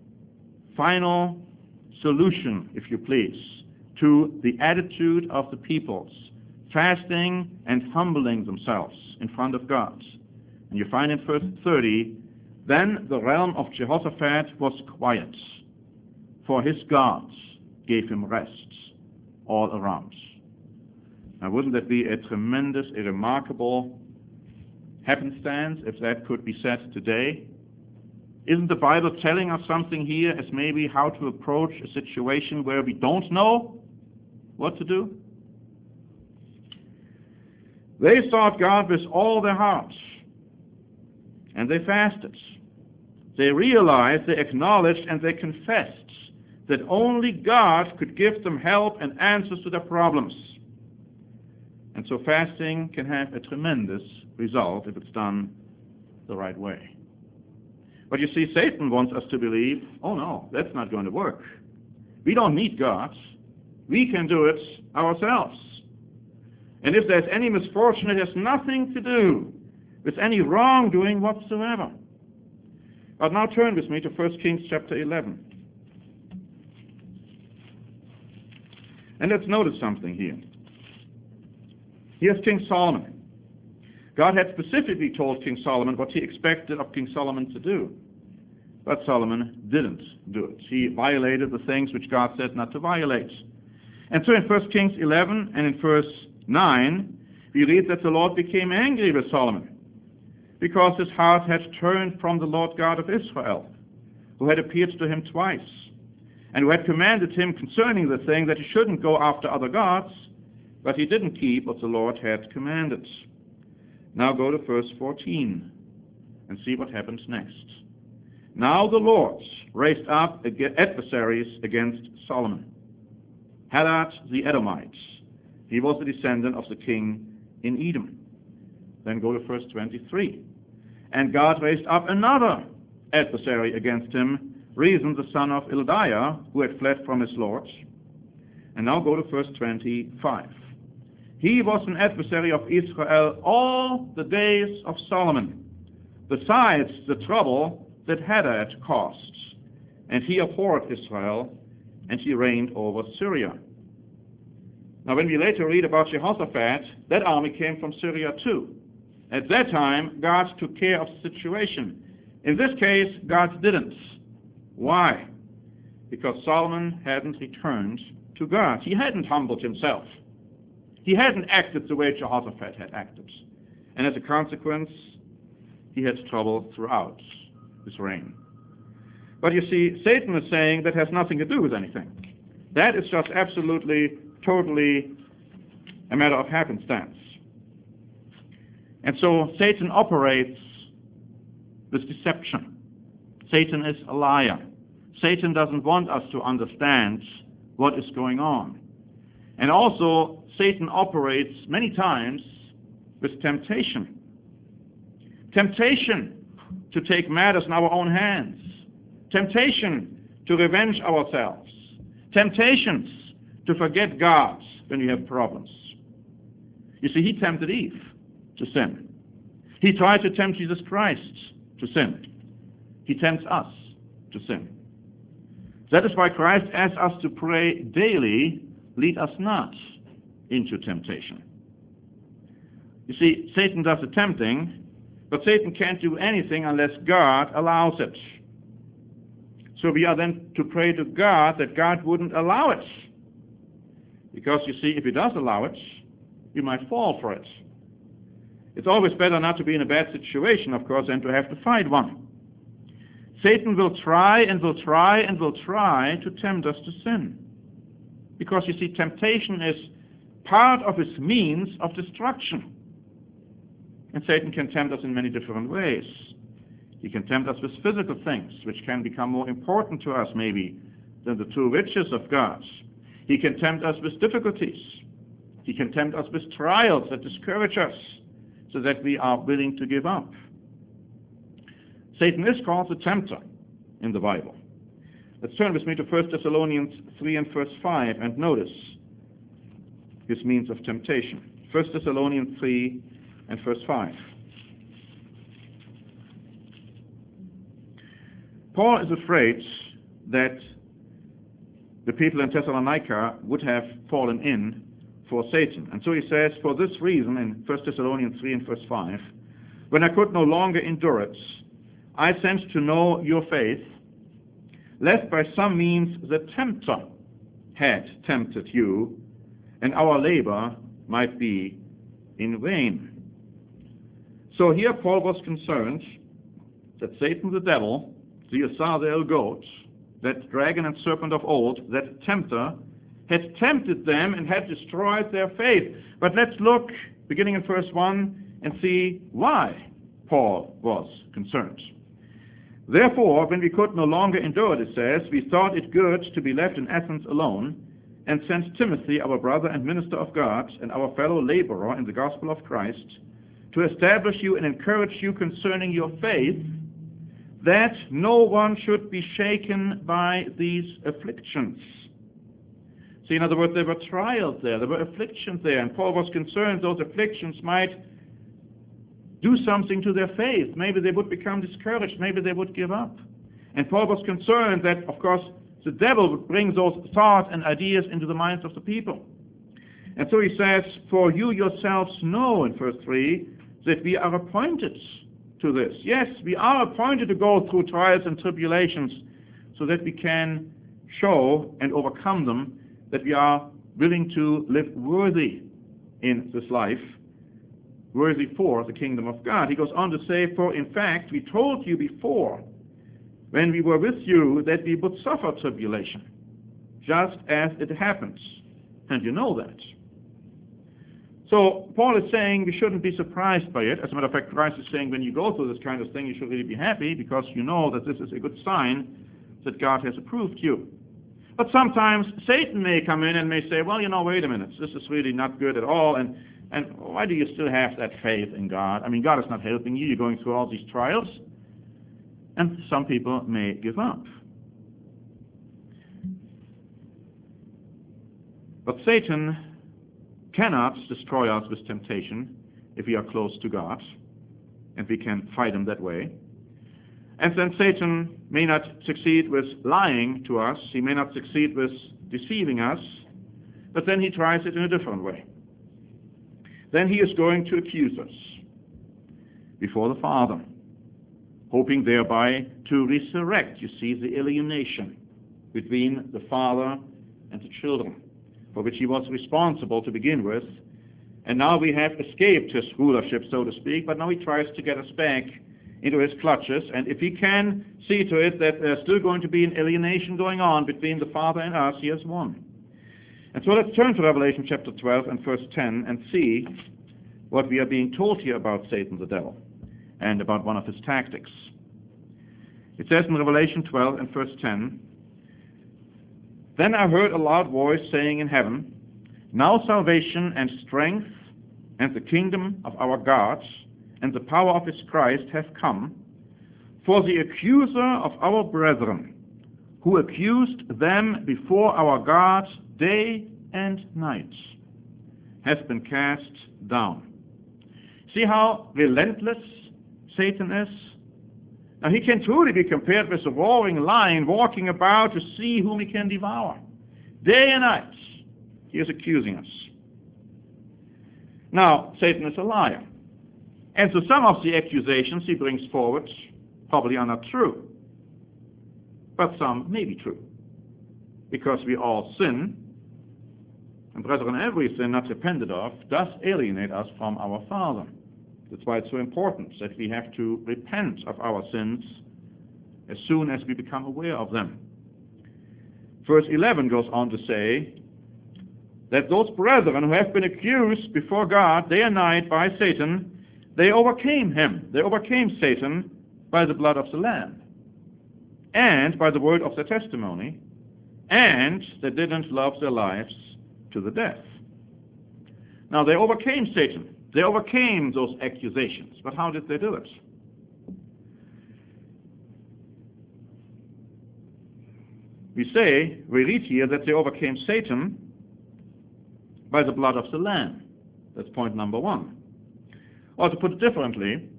S1: final solution, if you please, to the attitude of the peoples, fasting and humbling themselves in front of God. And you find in verse thirty, then the realm of Jehoshaphat was quiet, for his gods gave him rest all around. Now wouldn't that be a tremendous, a remarkable happenstance if that could be said today? Isn't the Bible telling us something here as maybe how to approach a situation where we don't know what to do? They sought God with all their hearts, and they fasted. They realized, they acknowledged, and they confessed that only God could give them help and answers to their problems. And so fasting can have a tremendous result if it's done the right way. But you see, Satan wants us to believe, oh no, that's not going to work. We don't need God. We can do it ourselves. And if there's any misfortune, it has nothing to do with any wrongdoing whatsoever. But now turn with me to First Kings chapter eleven. And let's notice something here. Here's King Solomon. God had specifically told King Solomon what he expected of King Solomon to do. But Solomon didn't do it. He violated the things which God said not to violate. And so in First Kings eleven and in verse nine, we read that the Lord became angry with Solomon because his heart had turned from the Lord God of Israel, who had appeared to him twice, and who had commanded him concerning the thing that he shouldn't go after other gods, but he didn't keep what the Lord had commanded. Now go to verse fourteen and see what happens next. Now the Lord raised up adversaries against Solomon. Hadad the Edomite. He was the descendant of the king in Edom. Then go to verse twenty-three. And God raised up another adversary against him, Rezon the son of Eldiah, who had fled from his lord. And now go to verse twenty-five. He was an adversary of Israel all the days of Solomon, besides the trouble that Hadad caused. And he abhorred Israel, and he reigned over Syria. Now when we later read about Jehoshaphat, that army came from Syria too. At that time, God took care of the situation. In this case, God didn't. Why? Because Solomon hadn't returned to God. He hadn't humbled himself. He hadn't acted the way Jehoshaphat had acted. And as a consequence, he had trouble throughout his reign. But you see, Satan is saying that has nothing to do with anything. That is just absolutely, totally a matter of happenstance. And so Satan operates with deception. Satan is a liar. Satan doesn't want us to understand what is going on. And also, Satan operates many times with temptation. Temptation to take matters in our own hands. Temptation to revenge ourselves. Temptations to forget God when we have problems. You see, he tempted Eve to sin. He tried to tempt Jesus Christ to sin. He tempts us to sin. That is why Christ asks us to pray daily, lead us not into temptation. You see, Satan does the tempting, but Satan can't do anything unless God allows it. So we are then to pray to God that God wouldn't allow it. Because you see, if he does allow it, we might fall for it. It's always better not to be in a bad situation, of course, than to have to fight one. Satan will try and will try and will try to tempt us to sin. Because you see, temptation is part of his means of destruction. And Satan can tempt us in many different ways. He can tempt us with physical things, which can become more important to us, maybe, than the true riches of God. He can tempt us with difficulties. He can tempt us with trials that discourage us, so that we are willing to give up. Satan is called the tempter in the Bible. Let's turn with me to First Thessalonians three and verse five and notice his means of temptation. First Thessalonians three and verse five. Paul is afraid that the people in Thessalonica would have fallen in for Satan. And so he says, for this reason, in First Thessalonians three and verse five, when I could no longer endure it, I sent to know your faith, lest by some means the tempter had tempted you, and our labor might be in vain. So here Paul was concerned that Satan the devil, the Azazel goat, that dragon and serpent of old, that tempter, had tempted them and had destroyed their faith. But let's look, beginning in verse one, and see why Paul was concerned. Therefore, when we could no longer endure it, it says, we thought it good to be left in Athens alone, and sent Timothy, our brother and minister of God, and our fellow laborer in the gospel of Christ, to establish you and encourage you concerning your faith, that no one should be shaken by these afflictions. See, in other words, there were trials there, there were afflictions there, and Paul was concerned those afflictions might do something to their faith. Maybe they would become discouraged, maybe they would give up. And Paul was concerned that, of course, the devil would bring those thoughts and ideas into the minds of the people. And so he says, for you yourselves know, in verse three, that we are appointed to this. Yes, we are appointed to go through trials and tribulations so that we can show and overcome them, that we are willing to live worthy in this life, worthy for the kingdom of God. He goes on to say, for in fact, we told you before, when we were with you, that we would suffer tribulation, just as it happens. And you know that. So Paul is saying we shouldn't be surprised by it. As a matter of fact, Christ is saying when you go through this kind of thing, you should really be happy, because you know that this is a good sign that God has approved you. But sometimes Satan may come in and may say, well, you know, wait a minute, this is really not good at all, and And why do you still have that faith in God? I mean, God is not helping you. You're going through all these trials. And some people may give up. But Satan cannot destroy us with temptation if we are close to God, and we can fight him that way. And then Satan may not succeed with lying to us. He may not succeed with deceiving us. But then he tries it in a different way. Then he is going to accuse us before the Father, hoping thereby to resurrect, you see, the alienation between the Father and the children, for which he was responsible to begin with, And now we have escaped his rulership, so to speak, but now he tries to get us back into his clutches. And if he can see to it that there's still going to be an alienation going on between the Father and us, he has won. And so let's turn to Revelation chapter twelve and verse ten and see what we are being told here about Satan the devil and about one of his tactics. It says in Revelation twelve and verse ten, "Then I heard a loud voice saying in heaven, Now salvation and strength and the kingdom of our God and the power of his Christ have come, for the accuser of our brethren, who accused them before our God day and night, has been cast down." See how relentless Satan is? Now he can truly be compared with a roaring lion walking about to see whom he can devour. Day and night, he is accusing us. Now, Satan is a liar. And so some of the accusations he brings forward probably are not true. But some may be true. Because we all sin, and brethren, every sin not repented of does alienate us from our Father. That's why it's so important that we have to repent of our sins as soon as we become aware of them. Verse eleven goes on to say that those brethren who have been accused before God day and night by Satan, they overcame him. They overcame Satan by the blood of the Lamb and by the word of their testimony, and they didn't love their lives to the death. Now, they overcame Satan. They overcame those accusations. But how did they do it? We say, we read here that they overcame Satan by the blood of the Lamb. That's point number one. Or to put it differently,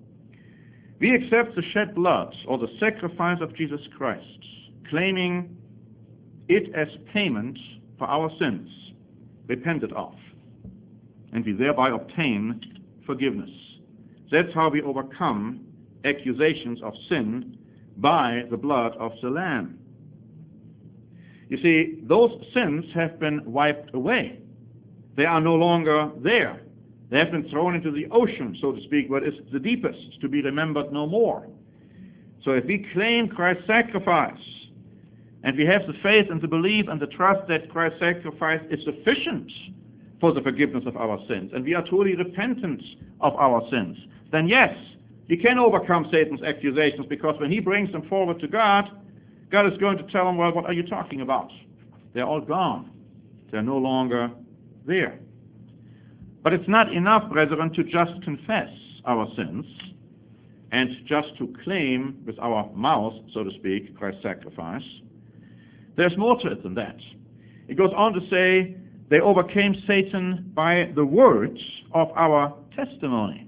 S1: we accept the shed blood or the sacrifice of Jesus Christ, claiming it as payment for our sins, repented of, and we thereby obtain forgiveness. That's how we overcome accusations of sin, by the blood of the Lamb. You see, those sins have been wiped away. They are no longer there. They have been thrown into the ocean, so to speak, what is the deepest, to be remembered no more. So if we claim Christ's sacrifice, and we have the faith and the belief and the trust that Christ's sacrifice is sufficient for the forgiveness of our sins, and we are truly repentant of our sins, then yes, we can overcome Satan's accusations, because when he brings them forward to God, God is going to tell him, well, what are you talking about? They're all gone. They're no longer there. But it's not enough, brethren, to just confess our sins and just to claim with our mouth, so to speak, Christ's sacrifice. There's more to it than that. It goes on to say, they overcame Satan by the words of our testimony.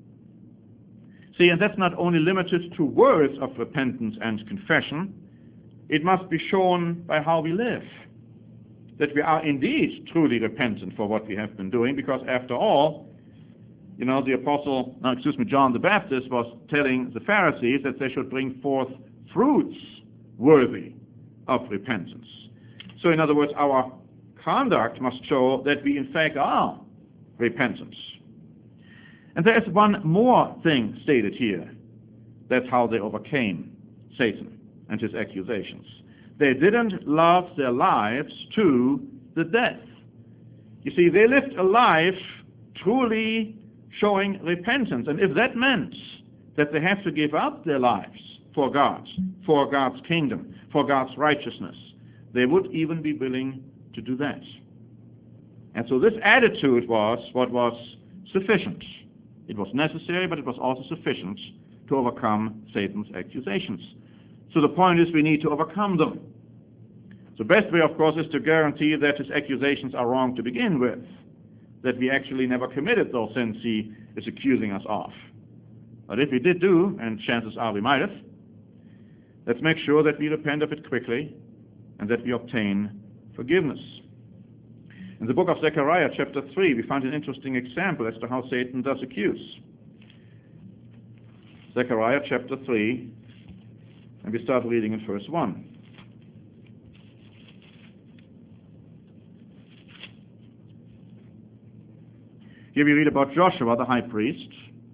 S1: See, and that's not only limited to words of repentance and confession. It must be shown by how we live, that we are indeed truly repentant for what we have been doing, because after all, you know, the apostle, no, excuse me, John the Baptist was telling the Pharisees that they should bring forth fruits worthy of repentance. So in other words, our conduct must show that we in fact are repentant. And there is one more thing stated here. That's how they overcame Satan and his accusations. They didn't love their lives to the death. You see, they lived a life truly showing repentance. And if that meant that they have to give up their lives for God, for God's kingdom, for God's righteousness, they would even be willing to do that. And so this attitude was what was sufficient. It was necessary, but it was also sufficient to overcome Satan's accusations. So the point is, we need to overcome them. The best way, of course, is to guarantee that his accusations are wrong to begin with, that we actually never committed those sins he is accusing us of. But if we did do, and chances are we might have, let's make sure that we repent of it quickly and that we obtain forgiveness. In the book of Zechariah, chapter three, we find an interesting example as to how Satan does accuse. Zechariah, chapter three, and we start reading in verse one. Here we read about Joshua, the high priest.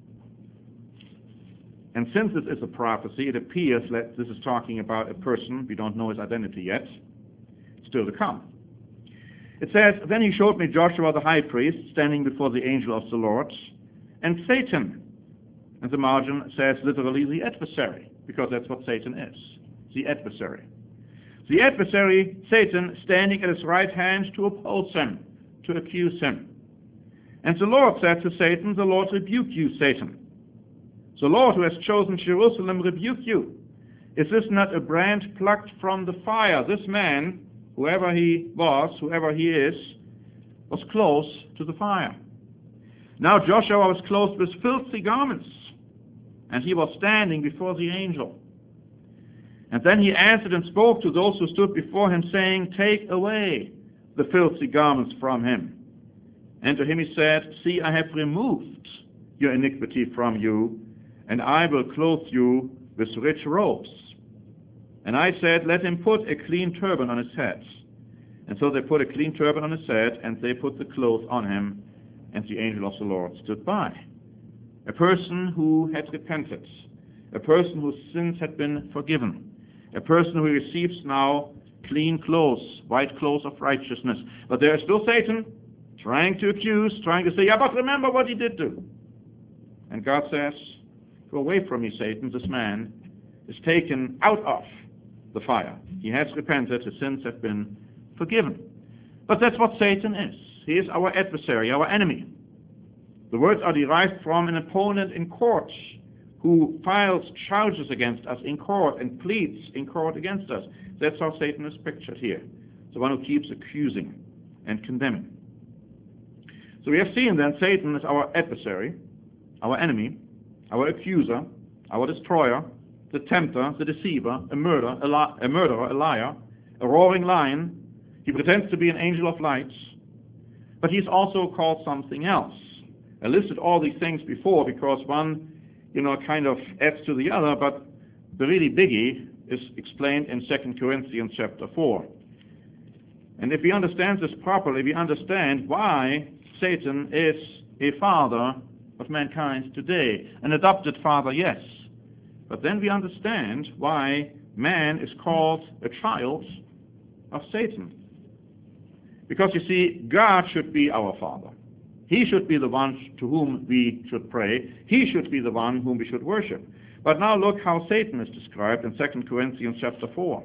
S1: And since this is a prophecy, it appears that this is talking about a person. We don't know his identity yet. Still to come. It says, "Then he showed me Joshua, the high priest, standing before the angel of the Lord, and Satan." And the margin says literally the adversary, because that's what Satan is, the adversary. The adversary, Satan, standing at his right hand to oppose him, to accuse him. And the Lord said to Satan, "The Lord rebuke you, Satan. The Lord who has chosen Jerusalem rebuke you. Is this not a brand plucked from the fire?" This man, whoever he was, whoever he is, was close to the fire. Now Joshua was clothed with filthy garments, and he was standing before the angel. And then he answered and spoke to those who stood before him, saying, "Take away the filthy garments from him." And to him he said, "See, I have removed your iniquity from you, and I will clothe you with rich robes." And I said, "Let him put a clean turban on his head." And so they put a clean turban on his head, and they put the cloth on him, and the angel of the Lord stood by. A person who had repented, a person whose sins had been forgiven, a person who receives now clean clothes, white clothes of righteousness. But there is still Satan trying to accuse, trying to say, "Yeah, but remember what he did do." And God says, "Go away from me, Satan. This man is taken out of the fire. He has repented. His sins have been forgiven." But that's what Satan is. He is our adversary, our enemy. The words are derived from an opponent in court who files charges against us in court and pleads in court against us. That's how Satan is pictured here. The one who keeps accusing and condemning. So we have seen then Satan is our adversary, our enemy, our accuser, our destroyer, the tempter, the deceiver, a murderer, a, li- a murderer, a liar, a roaring lion. He pretends to be an angel of light, but he's also called something else. I listed all these things before because one, you know, kind of adds to the other, but the really biggie is explained in Second Corinthians chapter four. And if we understand this properly, we understand why Satan is a father of mankind today. An adopted father, yes. But then we understand why man is called a child of Satan. Because you see, God should be our father. He should be the one to whom we should pray. He should be the one whom we should worship. But now look how Satan is described in Second Corinthians chapter four.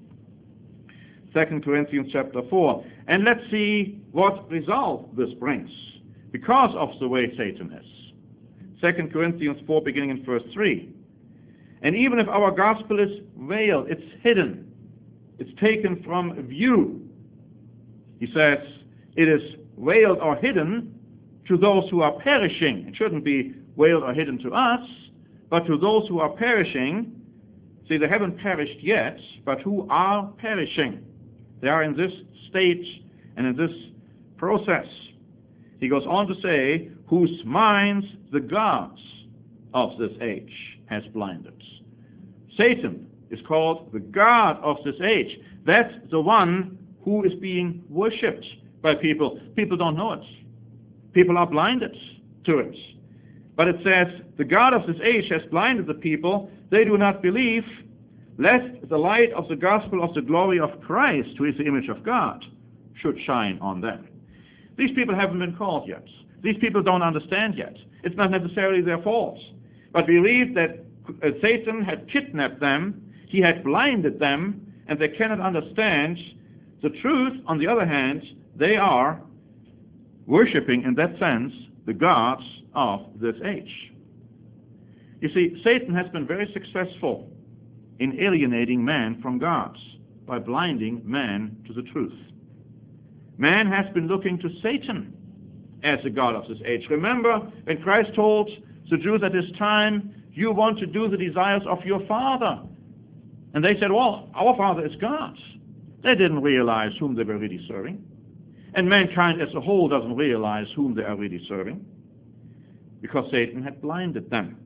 S1: Second Corinthians chapter four. And let's see what result this brings because of the way Satan is. Second Corinthians four, beginning in verse three. "And even if our gospel is veiled," it's hidden, it's taken from view. He says, it is veiled or hidden to those who are perishing. It shouldn't be veiled or hidden to us, but to those who are perishing. See, they haven't perished yet, but who are perishing. They are in this stage and in this process. He goes on to say, "whose minds the gods of this age has blinded." Satan is called the god of this age. That's the one who is being worshipped by people. People don't know it. People are blinded to it. But it says, the God of this age has blinded the people. They do not believe, lest the light of the gospel of the glory of Christ, who is the image of God, should shine on them. These people haven't been called yet. These people don't understand yet. It's not necessarily their fault. But we read that uh, Satan had kidnapped them, he had blinded them, and they cannot understand the truth. On the other hand, they are worshipping, in that sense, the gods of this age. You see, Satan has been very successful in alienating man from God by blinding man to the truth. Man has been looking to Satan as the god of this age. Remember when Christ told the Jews at this time, "You want to do the desires of your father." And they said, "Well, our father is God." They didn't realize whom they were really serving. And mankind as a whole doesn't realize whom they are really serving, because Satan had blinded them.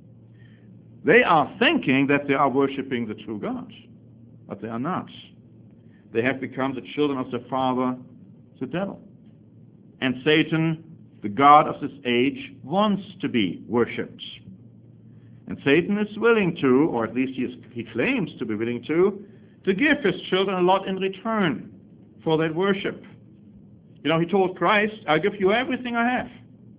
S1: They are thinking that they are worshiping the true God, but they are not. They have become the children of their father, the devil. And Satan The God of this age wants to be worshipped. And Satan is willing to, or at least he, is, he claims to be willing to, to give his children a lot in return for that worship. You know, he told Christ, I'll give you everything I have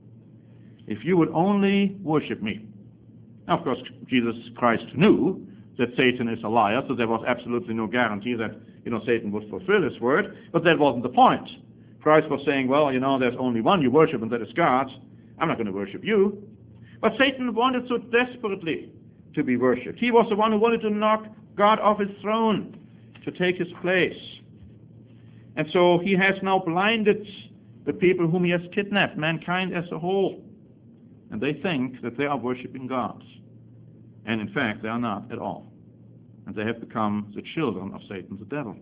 S1: if you would only worship me. Now, of course, Jesus Christ knew that Satan is a liar, so there was absolutely no guarantee that, you know, Satan would fulfill his word, but that wasn't the point. Christ was saying, well, you know, there's only one you worship, and that is God. I'm not going to worship you. But Satan wanted so desperately to be worshipped. He was the one who wanted to knock God off his throne to take his place. And so he has now blinded the people whom he has kidnapped, mankind as a whole. And they think that they are worshiping God. And in fact, they are not at all. And they have become the children of Satan, the devil.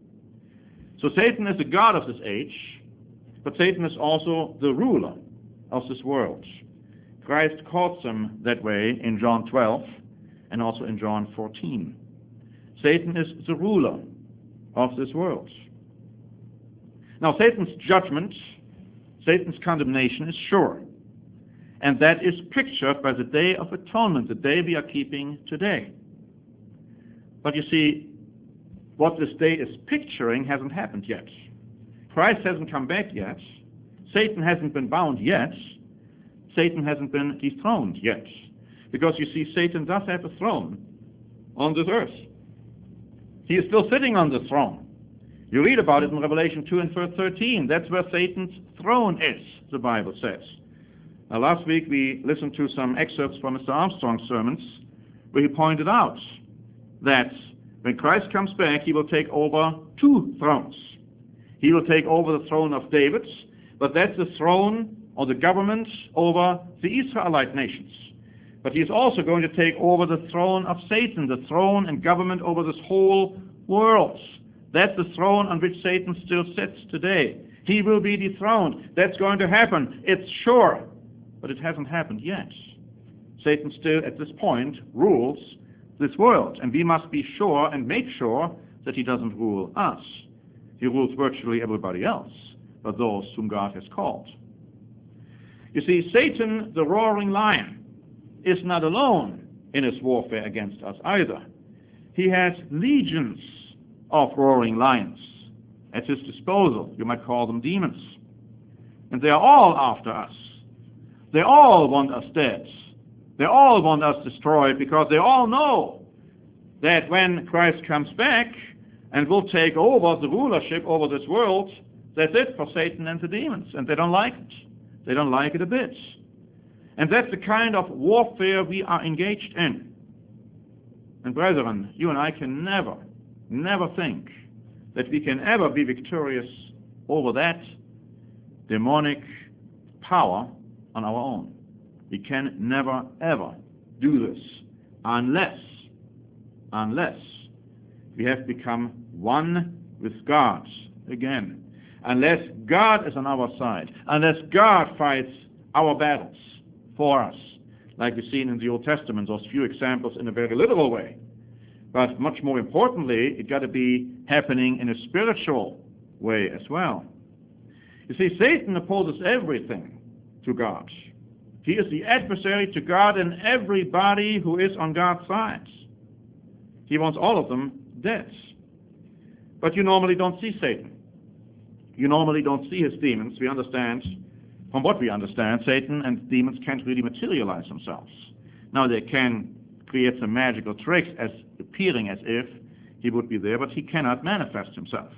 S1: So Satan is the god of this age, but Satan is also the ruler of this world. Christ calls him that way in John twelve and also in John fourteen. Satan is the ruler of this world. Now, Satan's judgment, Satan's condemnation is sure. And that is pictured by the Day of Atonement, the day we are keeping today. But you see, what this day is picturing hasn't happened yet. Christ hasn't come back yet. Satan hasn't been bound yet. Satan hasn't been dethroned yet. Because you see, Satan does have a throne on this earth. He is still sitting on the throne. You read about it in Revelation two and verse thirteen. That's where Satan's throne is, the Bible says. Now, last week we listened to some excerpts from Mister Armstrong's sermons where he pointed out that when Christ comes back, he will take over two thrones. He will take over the throne of David, but that's the throne or the government over the Israelite nations. But he is also going to take over the throne of Satan, the throne and government over this whole world. That's the throne on which Satan still sits today. He will be dethroned. That's going to happen. It's sure. But it hasn't happened yet. Satan still, at this point, rules this world. And we must be sure and make sure that he doesn't rule us. He rules virtually everybody else, but those whom God has called. You see, Satan, the roaring lion, is not alone in his warfare against us either. He has legions of roaring lions at his disposal. You might call them demons. And they are all after us. They all want us dead. They all want us destroyed because they all know that when Christ comes back and will take over the rulership over this world, that's it for Satan and the demons. And they don't like it. They don't like it a bit. And that's the kind of warfare we are engaged in. And brethren, you and I can never, never think that we can ever be victorious over that demonic power on our own. We can never, ever do this unless, unless we have become one with God again. Unless God is on our side. Unless God fights our battles for us. Like we've seen in the Old Testament, those few examples in a very literal way. But much more importantly, it got to be happening in a spiritual way as well. You see, Satan opposes everything to God. He is the adversary to God and everybody who is on God's side. He wants all of them dead. But you normally don't see Satan. You normally don't see his demons. We understand, from what we understand, Satan and demons can't really materialize themselves. Now, they can create some magical tricks as appearing as if he would be there, but he cannot manifest himself.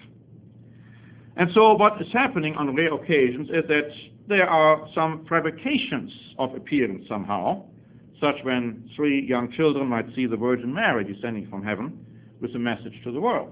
S1: And so what is happening on rare occasions is that there are some fabrications of appearance somehow, such when three young children might see the Virgin Mary descending from heaven with a message to the world.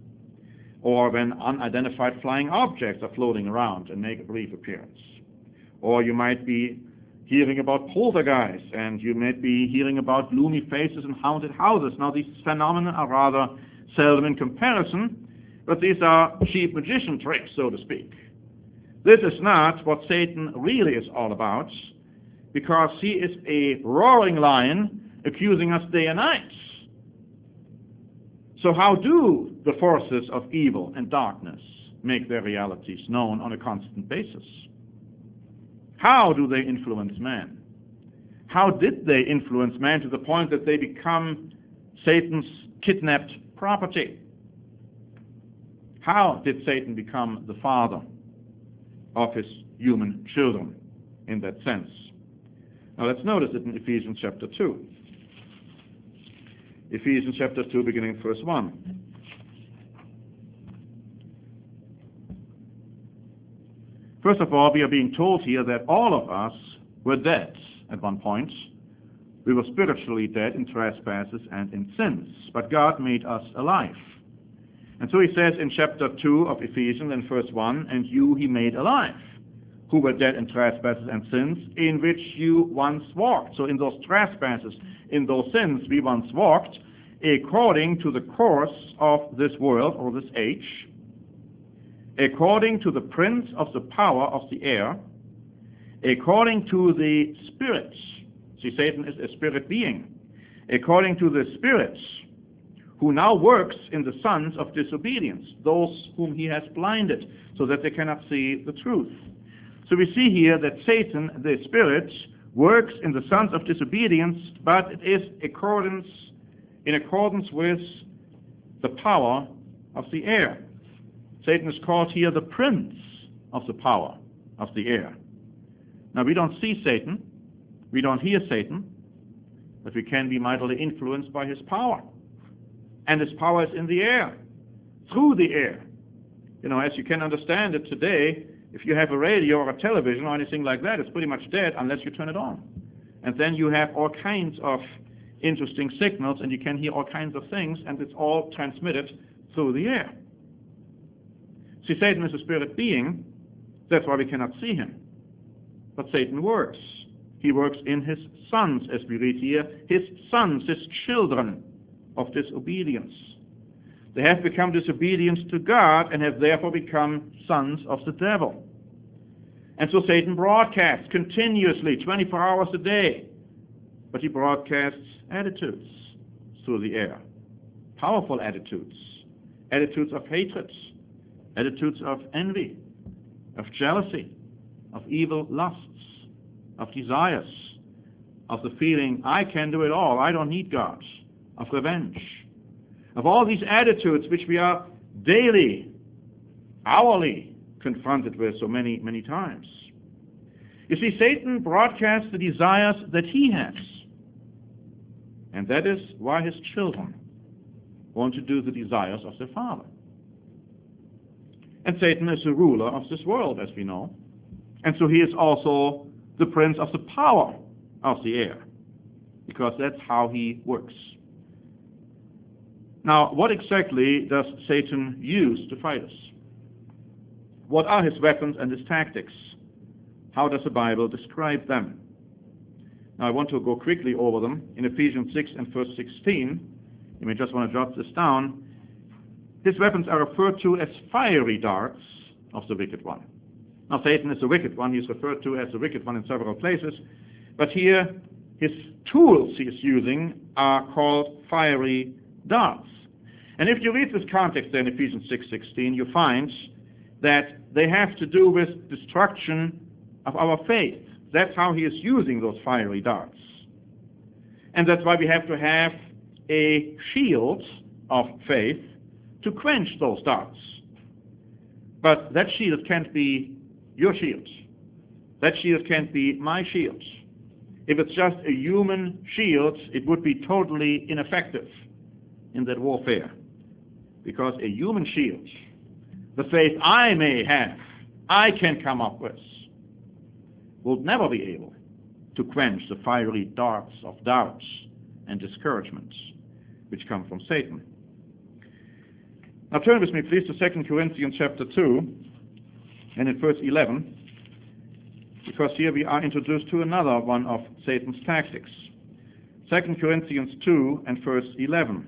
S1: Or when unidentified flying objects are floating around and make a brief appearance. Or you might be hearing about poltergeists, and you might be hearing about gloomy faces in haunted houses. Now, these phenomena are rather seldom in comparison, but these are cheap magician tricks, so to speak. This is not what Satan really is all about, because he is a roaring lion accusing us day and night. So how do the forces of evil and darkness make their realities known on a constant basis? How do they influence man? How did they influence man to the point that they become Satan's kidnapped property? How did Satan become the father of his human children in that sense? Now let's notice it in Ephesians chapter two. Ephesians chapter two, beginning verse one. First of all, we are being told here that all of us were dead at one point. We were spiritually dead in trespasses and in sins, but God made us alive. And so he says in chapter two of Ephesians in verse one, and you he made alive, who were dead in trespasses and sins, in which you once walked. So in those trespasses, in those sins, we once walked, according to the course of this world or this age, according to the prince of the power of the air, according to the spirit. See, Satan is a spirit being. According to the spirit who now works in the sons of disobedience, those whom he has blinded, so that they cannot see the truth. So we see here that Satan, the spirit, works in the sons of disobedience, but it is accordance, in accordance with the power of the air. Satan is called here the prince of the power of the air. Now, we don't see Satan, we don't hear Satan, but we can be mightily influenced by his power. And his power is in the air, through the air. You know, as you can understand it today, if you have a radio or a television or anything like that, it's pretty much dead unless you turn it on. And then you have all kinds of interesting signals, and you can hear all kinds of things, and it's all transmitted through the air. See, Satan is a spirit being. That's why we cannot see him. But Satan works. He works in his sons, as we read here, his sons, his children of disobedience. They have become disobedient to God and have therefore become sons of the devil. And so Satan broadcasts continuously, twenty-four hours a day. But he broadcasts attitudes through the air. Powerful attitudes. Attitudes of hatred. Attitudes of envy, of jealousy, of evil lusts, of desires, of the feeling, I can do it all, I don't need God, of revenge, of all these attitudes which we are daily, hourly confronted with so many, many times. You see, Satan broadcasts the desires that he has, and that is why his children want to do the desires of their father. And Satan is the ruler of this world, as we know. And so he is also the prince of the power of the air, because that's how he works. Now, what exactly does Satan use to fight us? What are his weapons and his tactics? How does the Bible describe them? Now, I want to go quickly over them. In Ephesians six and verse sixteen, you may just want to jot this down. His weapons are referred to as fiery darts of the wicked one. Now, Satan is the wicked one. He is referred to as the wicked one in several places. But here, his tools he is using are called fiery darts. And if you read this context then, Ephesians six sixteen, you find that they have to do with destruction of our faith. That's how he is using those fiery darts. And that's why we have to have a shield of faith to quench those darts. But that shield can't be your shield. That shield can't be my shield. If it's just a human shield, it would be totally ineffective in that warfare. Because a human shield, the faith I may have, I can come up with, will never be able to quench the fiery darts of doubts and discouragements which come from Satan. Now turn with me please to Second Corinthians chapter two and in verse eleven, because here we are introduced to another one of Satan's tactics. Second Corinthians two and verse eleven.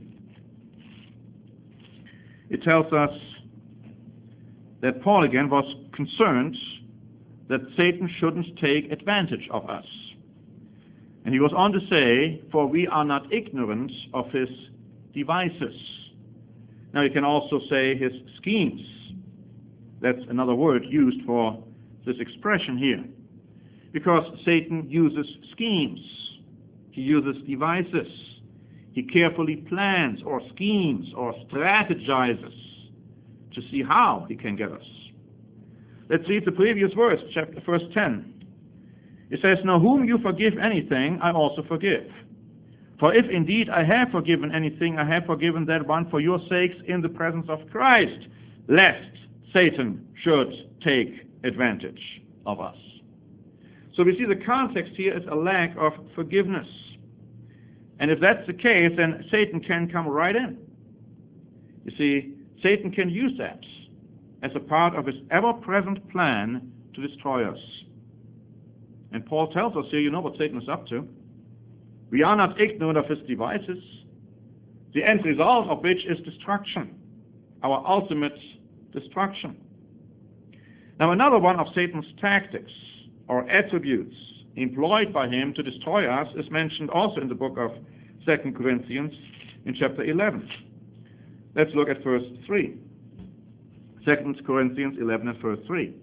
S1: It tells us that Paul again was concerned that Satan shouldn't take advantage of us. And he goes on to say, for we are not ignorant of his devices. Now you can also say his schemes. That's another word used for this expression here. Because Satan uses schemes. He uses devices. He carefully plans or schemes or strategizes to see how he can get us. Let's read the previous verse, chapter verse ten. It says, "Now whom you forgive anything, I also forgive. For if indeed I have forgiven anything, I have forgiven that one for your sakes in the presence of Christ, lest Satan should take advantage of us." So we see the context here is a lack of forgiveness. And if that's the case, then Satan can come right in. You see, Satan can use that as a part of his ever-present plan to destroy us. And Paul tells us here, you know what Satan is up to. We are not ignorant of his devices, the end result of which is destruction, our ultimate destruction. Now, another one of Satan's tactics or attributes employed by him to destroy us is mentioned also in the book of Second Corinthians in chapter eleven. Let's look at verse three. Second Corinthians eleven and verse three.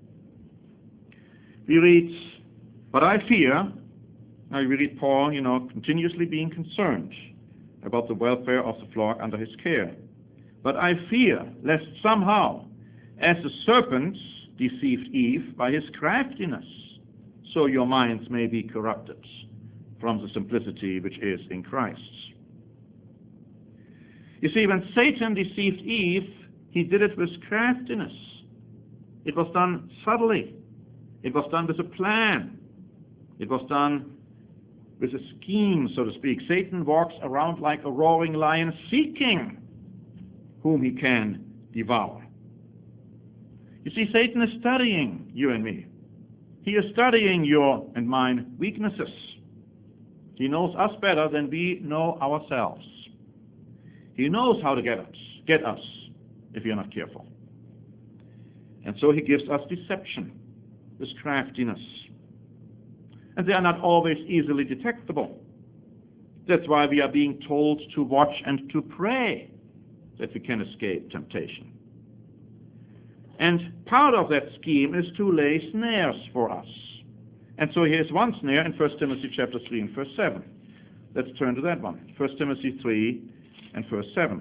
S1: We read, "But I fear," now we read Paul, you know, continuously being concerned about the welfare of the flock under his care. "But I fear, lest somehow, as the serpent deceived Eve by his craftiness, so your minds may be corrupted from the simplicity which is in Christ." You see, when Satan deceived Eve, he did it with craftiness. It was done subtly. It was done with a plan. It was done with a scheme, so to speak. Satan walks around like a roaring lion, seeking whom he can devour. You see, Satan is studying you and me. He is studying your and mine weaknesses. He knows us better than we know ourselves. He knows how to get us, get us if you're not careful. And so he gives us deception, this craftiness. And they are not always easily detectable. That's why we are being told to watch and to pray that we can escape temptation. And part of that scheme is to lay snares for us. And so here's one snare in First Timothy chapter three and verse seven. Let's turn to that one. First Timothy three and verse seven.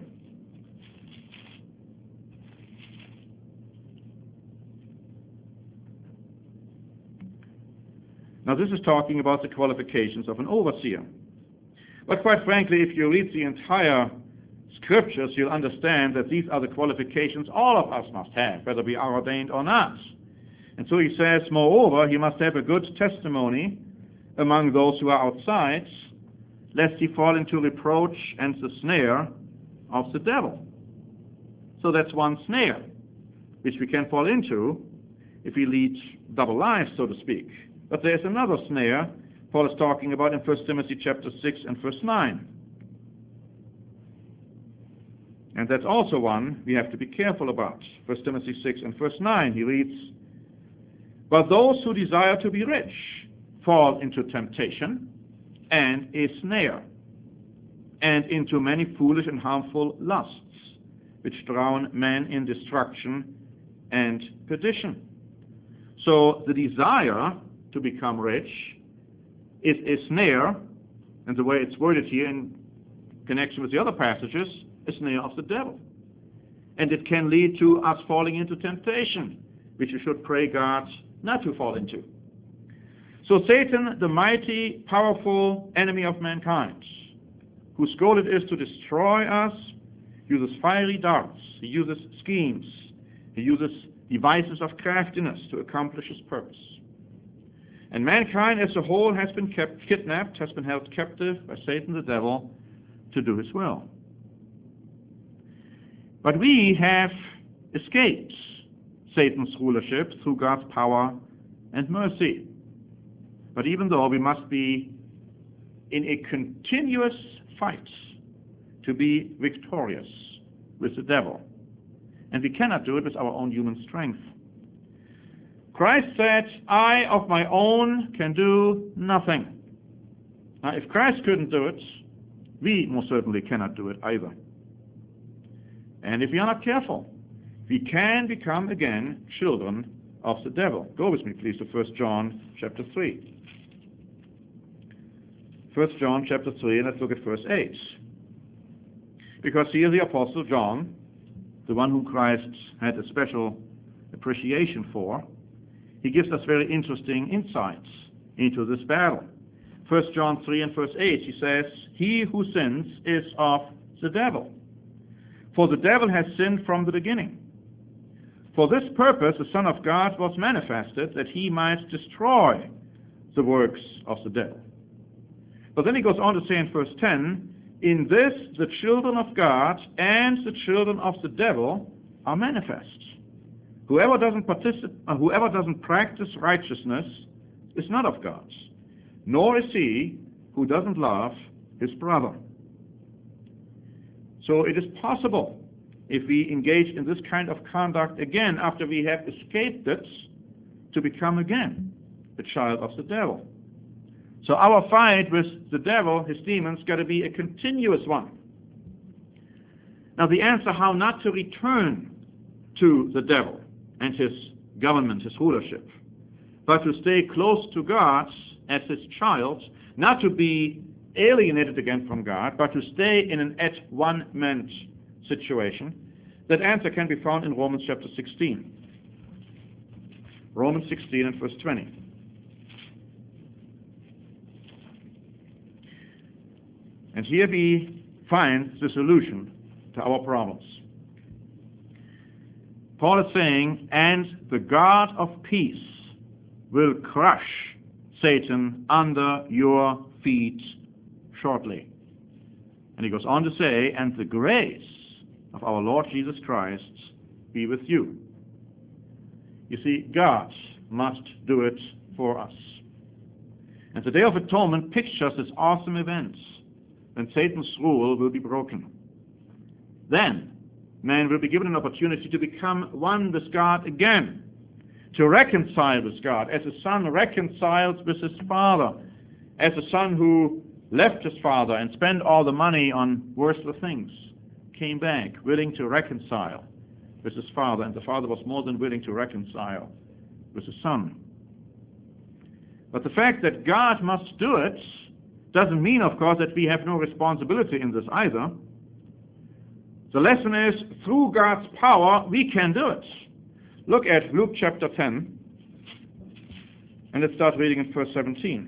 S1: Now this is talking about the qualifications of an overseer. But quite frankly, if you read the entire scriptures, you'll understand that these are the qualifications all of us must have, whether we are ordained or not. And so he says, moreover, he must have a good testimony among those who are outside, lest he fall into reproach and the snare of the devil. So that's one snare, which we can fall into if we lead double lives, so to speak. But there's another snare Paul is talking about in First Timothy chapter six and verse nine. And that's also one we have to be careful about. First Timothy six and verse nine, he reads, "But those who desire to be rich fall into temptation and a snare, and into many foolish and harmful lusts, which drown men in destruction and perdition." So the desire to become rich is a snare, and the way it's worded here in connection with the other passages, a snare of the devil. And it can lead to us falling into temptation, which we should pray God not to fall into. So Satan, the mighty, powerful enemy of mankind, whose goal it is to destroy us, uses fiery darts, he uses schemes, he uses devices of craftiness to accomplish his purpose. And mankind as a whole has been kept kidnapped, has been held captive by Satan the devil to do his will. But we have escaped Satan's rulership through God's power and mercy. But even though we must be in a continuous fight to be victorious with the devil, and we cannot do it with our own human strength. Christ said, "I of my own can do nothing." Now, if Christ couldn't do it, we most certainly cannot do it either. And if we are not careful, we can become again children of the devil. Go with me, please, to First John chapter three. First John chapter three, and let's look at verse eight. Because here the Apostle John, the one whom Christ had a special appreciation for, he gives us very interesting insights into this battle. First John three and verse eight, he says, "He who sins is of the devil, for the devil has sinned from the beginning. For this purpose the Son of God was manifested, that he might destroy the works of the devil." But then he goes on to say in verse ten, "In this the children of God and the children of the devil are manifest. Whoever doesn't participate, uh, whoever doesn't practice righteousness is not of God, nor is he who doesn't love his brother." So it is possible, if we engage in this kind of conduct again after we have escaped it, to become again a child of the devil. So our fight with the devil, his demons, got to be a continuous one. Now the answer how not to return to the devil and his government, his rulership, but to stay close to God as his child, not to be alienated again from God, but to stay in an at-one-ment situation, that answer can be found in Romans chapter sixteen. Romans sixteen and verse twenty. And here we find the solution to our problems. Paul is saying, "And the God of peace will crush Satan under your feet shortly." And he goes on to say, "And the grace of our Lord Jesus Christ be with you." You see, God must do it for us. And the Day of Atonement pictures this awesome event when Satan's rule will be broken. Then man will be given an opportunity to become one with God again, to reconcile with God, as a son reconciles with his father, as a son who left his father and spent all the money on worthless things, came back willing to reconcile with his father, and the father was more than willing to reconcile with the son. But the fact that God must do it doesn't mean, of course, that we have no responsibility in this either. The lesson is, through God's power, we can do it. Look at Luke chapter ten, and let's start reading in verse seventeen.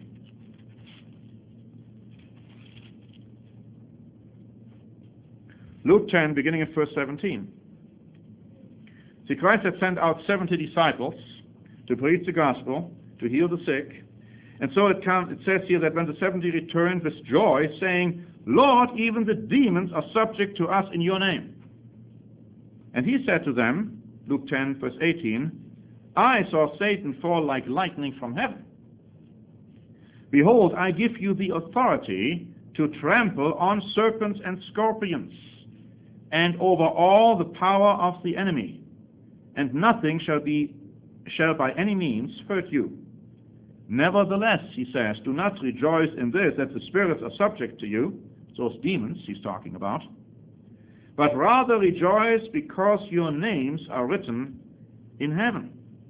S1: Luke ten, beginning in verse seventeen. See, Christ had sent out seventy disciples to preach the gospel, to heal the sick. And so it, comes, it says here that when the seventy returned with joy, saying, "Lord, even the demons are subject to us in your name." And he said to them, Luke ten, verse eighteen, "I saw Satan fall like lightning from heaven. Behold, I give you the authority to trample on serpents and scorpions, and over all the power of the enemy, and nothing shall be shall by any means hurt you. Nevertheless," he says, "do not rejoice in this, that the spirits are subject to you," those demons he's talking about, "but rather rejoice because your names are written in heaven."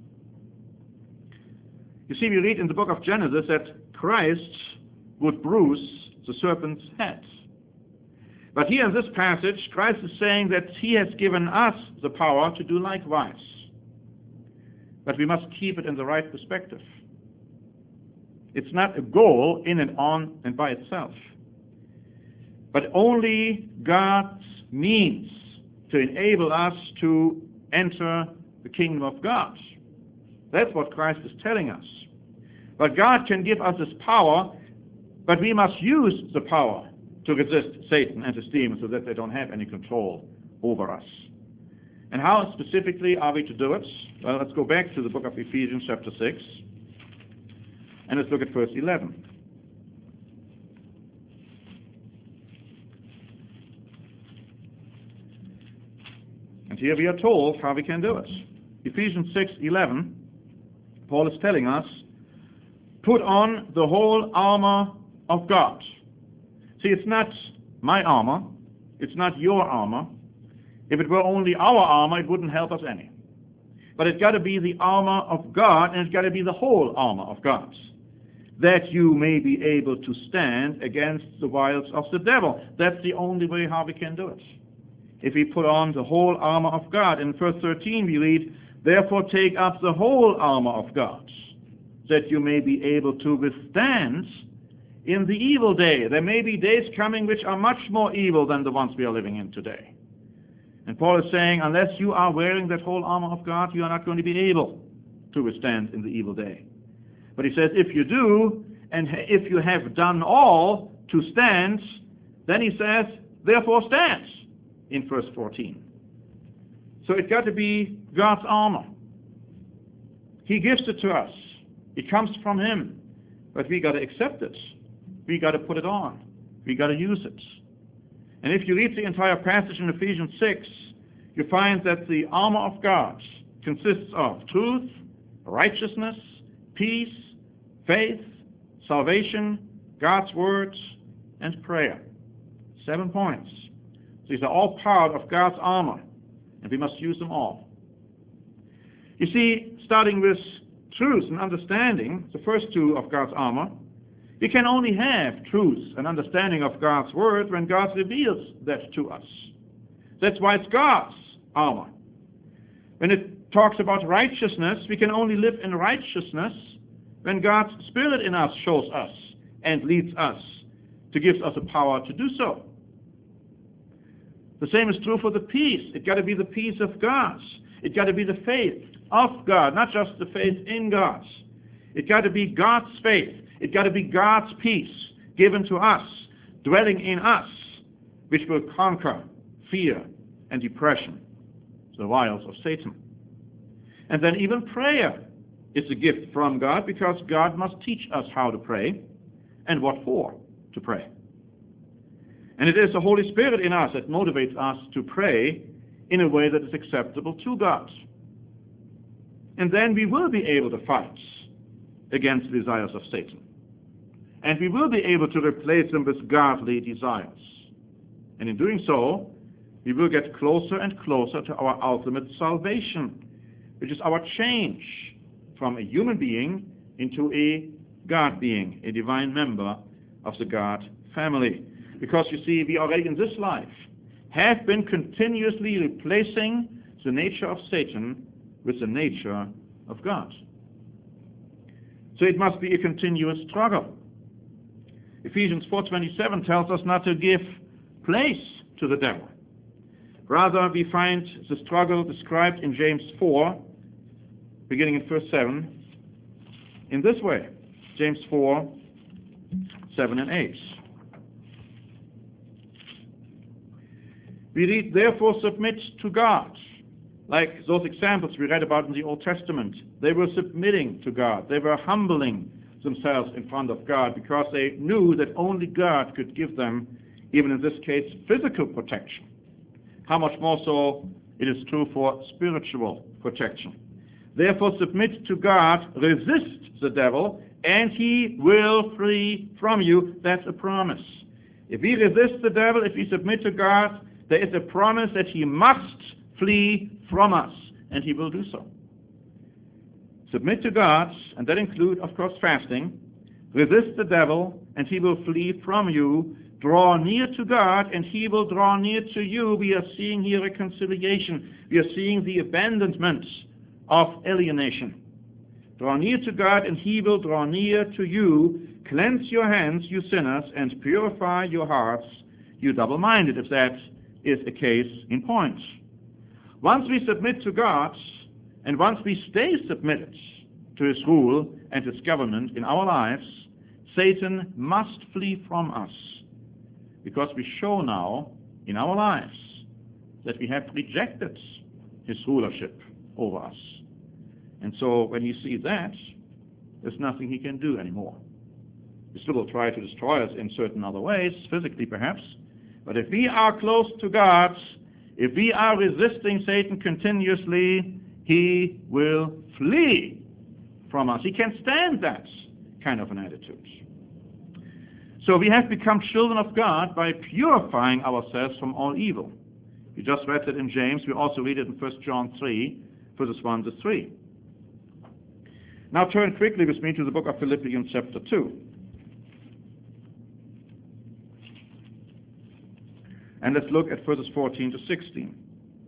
S1: You see, we read in the book of Genesis that Christ would bruise the serpent's head. But here in this passage, Christ is saying that he has given us the power to do likewise. But we must keep it in the right perspective. It's not a goal in and on and by itself, but only God's means to enable us to enter the kingdom of God. That's what Christ is telling us. But God can give us this power, but we must use the power to resist Satan and his demons so that they don't have any control over us. And how specifically are we to do it? Well, let's go back to the book of Ephesians chapter six, and let's look at verse eleven. And here we are told how we can do it. Ephesians six eleven, Paul is telling us, "Put on the whole armor of God." See, it's not my armor, it's not your armor. If it were only our armor, it wouldn't help us any. But it's got to be the armor of God, and it's got to be the whole armor of God, that you may be able to stand against the wiles of the devil. That's the only way how we can do it. If we put on the whole armor of God. In verse thirteen we read, therefore take up the whole armor of God, that you may be able to withstand in the evil day. There may be days coming which are much more evil than the ones we are living in today. And Paul is saying, unless you are wearing that whole armor of God, you are not going to be able to withstand in the evil day. But he says, if you do, and if you have done all to stand, then he says, therefore stand, in verse fourteen. So it's got to be God's armor. He gives it to us. It comes from him. But we got to accept it. We got to put it on. We got to use it. And if you read the entire passage in Ephesians six, you find that the armor of God consists of truth, righteousness, peace, faith, salvation, God's words, and prayer. Seven points. These are all part of God's armor, and we must use them all. You see, starting with truth and understanding, the first two of God's armor, we can only have truth and understanding of God's word when God reveals that to us. That's why it's God's armor. When it talks about righteousness, we can only live in righteousness when God's Spirit in us shows us and leads us to give us the power to do so. The same is true for the peace. It's got to be the peace of God. It's got to be the faith of God, not just the faith in God. It's got to be God's faith. It's got to be God's peace given to us, dwelling in us, which will conquer fear and depression, the wiles of Satan. And then even prayer is a gift from God, because God must teach us how to pray and what for to pray. And it is the Holy Spirit in us that motivates us to pray in a way that is acceptable to God. And then we will be able to fight against the desires of Satan. And we will be able to replace them with godly desires. And in doing so, we will get closer and closer to our ultimate salvation, which is our change from a human being into a God being, a divine member of the God family. Because you see, we already in this life have been continuously replacing the nature of Satan with the nature of God. So it must be a continuous struggle. Ephesians four twenty-seven tells us not to give place to the devil. Rather, we find the struggle described in James four, beginning in verse seven, in this way. James four, seven and eight. We read, therefore submit to God. Like those examples we read about in the Old Testament. They were submitting to God. They were humbling themselves in front of God, because they knew that only God could give them, even in this case, physical protection. How much more so it is true for spiritual protection. Therefore submit to God, resist the devil, and he will flee from you. That's a promise. If we resist the devil, if we submit to God, there is a promise that he must flee from us, and he will do so. Submit to God, and that includes, of course, fasting. Resist the devil, and he will flee from you. Draw near to God, and he will draw near to you. We are seeing here reconciliation. We are seeing the abandonment of alienation. Draw near to God, and he will draw near to you. Cleanse your hands, you sinners, and purify your hearts, you double-minded, if that is a case in point. Once we submit to God, and once we stay submitted to his rule and his government in our lives, Satan must flee from us, because we show now in our lives that we have rejected his rulership over us. And so when he sees that, there's nothing he can do anymore. He still will try to destroy us in certain other ways, physically perhaps, but if we are close to God, if we are resisting Satan continuously, he will flee from us. He can't stand that kind of an attitude. So we have become children of God by purifying ourselves from all evil. We just read it in James. We also read it in First John three, verses one to three. Now turn quickly with me to the book of Philippians chapter two. And let's look at verses fourteen to sixteen.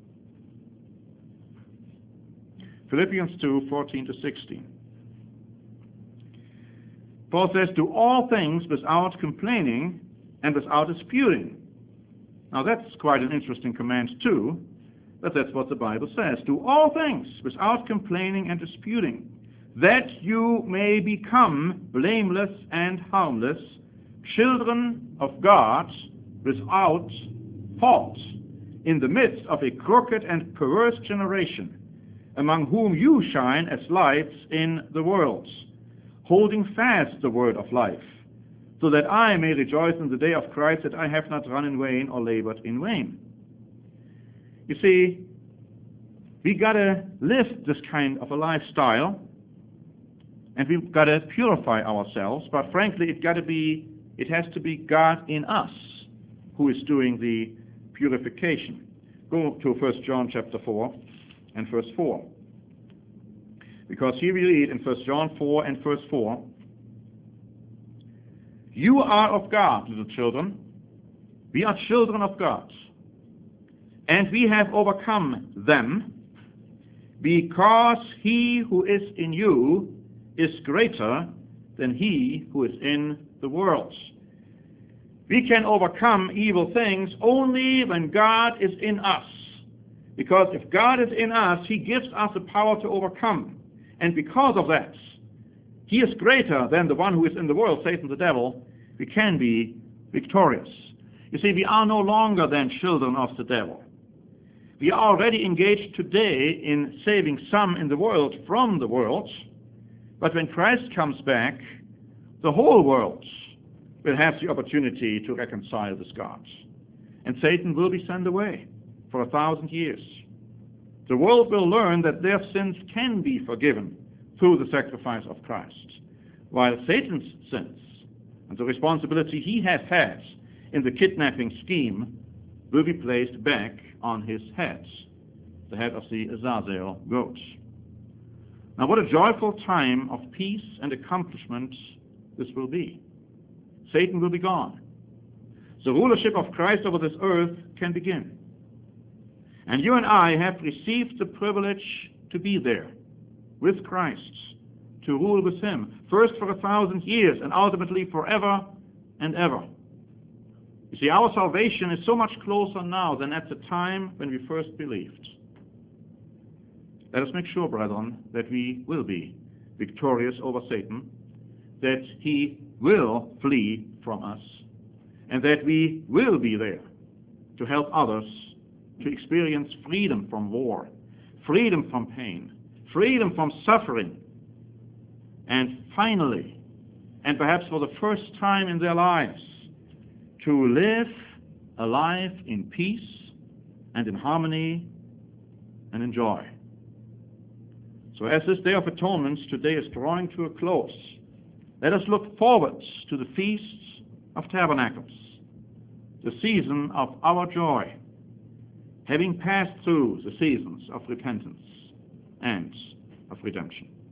S1: Philippians two, fourteen to sixteen. Paul says, do all things without complaining and without disputing. Now that's quite an interesting command too, but that's what the Bible says. Do all things without complaining and disputing, that you may become blameless and harmless, children of God without fault, in the midst of a crooked and perverse generation, among whom you shine as lights in the world, holding fast the word of life, so that I may rejoice in the day of Christ, that I have not run in vain or labored in vain. You see, we got to live this kind of a lifestyle, and we've got to purify ourselves, but frankly, it got to be, it has to be God in us who is doing the purification. Go to First John chapter four and verse four. Because here we read in First John four and verse four, you are of God, little children. We are children of God. And we have overcome them, because he who is in you is greater than he who is in the world. We can overcome evil things only when God is in us. Because if God is in us, he gives us the power to overcome. And because of that, he is greater than the one who is in the world, Satan the devil. We can be victorious. You see, we are no longer then children of the devil. We are already engaged today in saving some in the world from the world. But when Christ comes back, the whole world will have the opportunity to reconcile with God. And Satan will be sent away for a thousand years. The world will learn that their sins can be forgiven through the sacrifice of Christ, while Satan's sins and the responsibility he has had in the kidnapping scheme will be placed back on his head, the head of the Azazel goat. Now what a joyful time of peace and accomplishment this will be. Satan will be gone. The rulership of Christ over this earth can begin. And you and I have received the privilege to be there with Christ, to rule with him, first for a thousand years and ultimately forever and ever. You see, our salvation is so much closer now than at the time when we first believed. Let us make sure, brethren, that we will be victorious over Satan, that he will flee from us, and that we will be there to help others to experience freedom from war, freedom from pain, freedom from suffering, and finally, and perhaps for the first time in their lives, to live a life in peace and in harmony and in joy. So as this Day of Atonement today is drawing to a close, let us look forward to the Feast of Tabernacles, the season of our joy, having passed through the seasons of repentance and of redemption.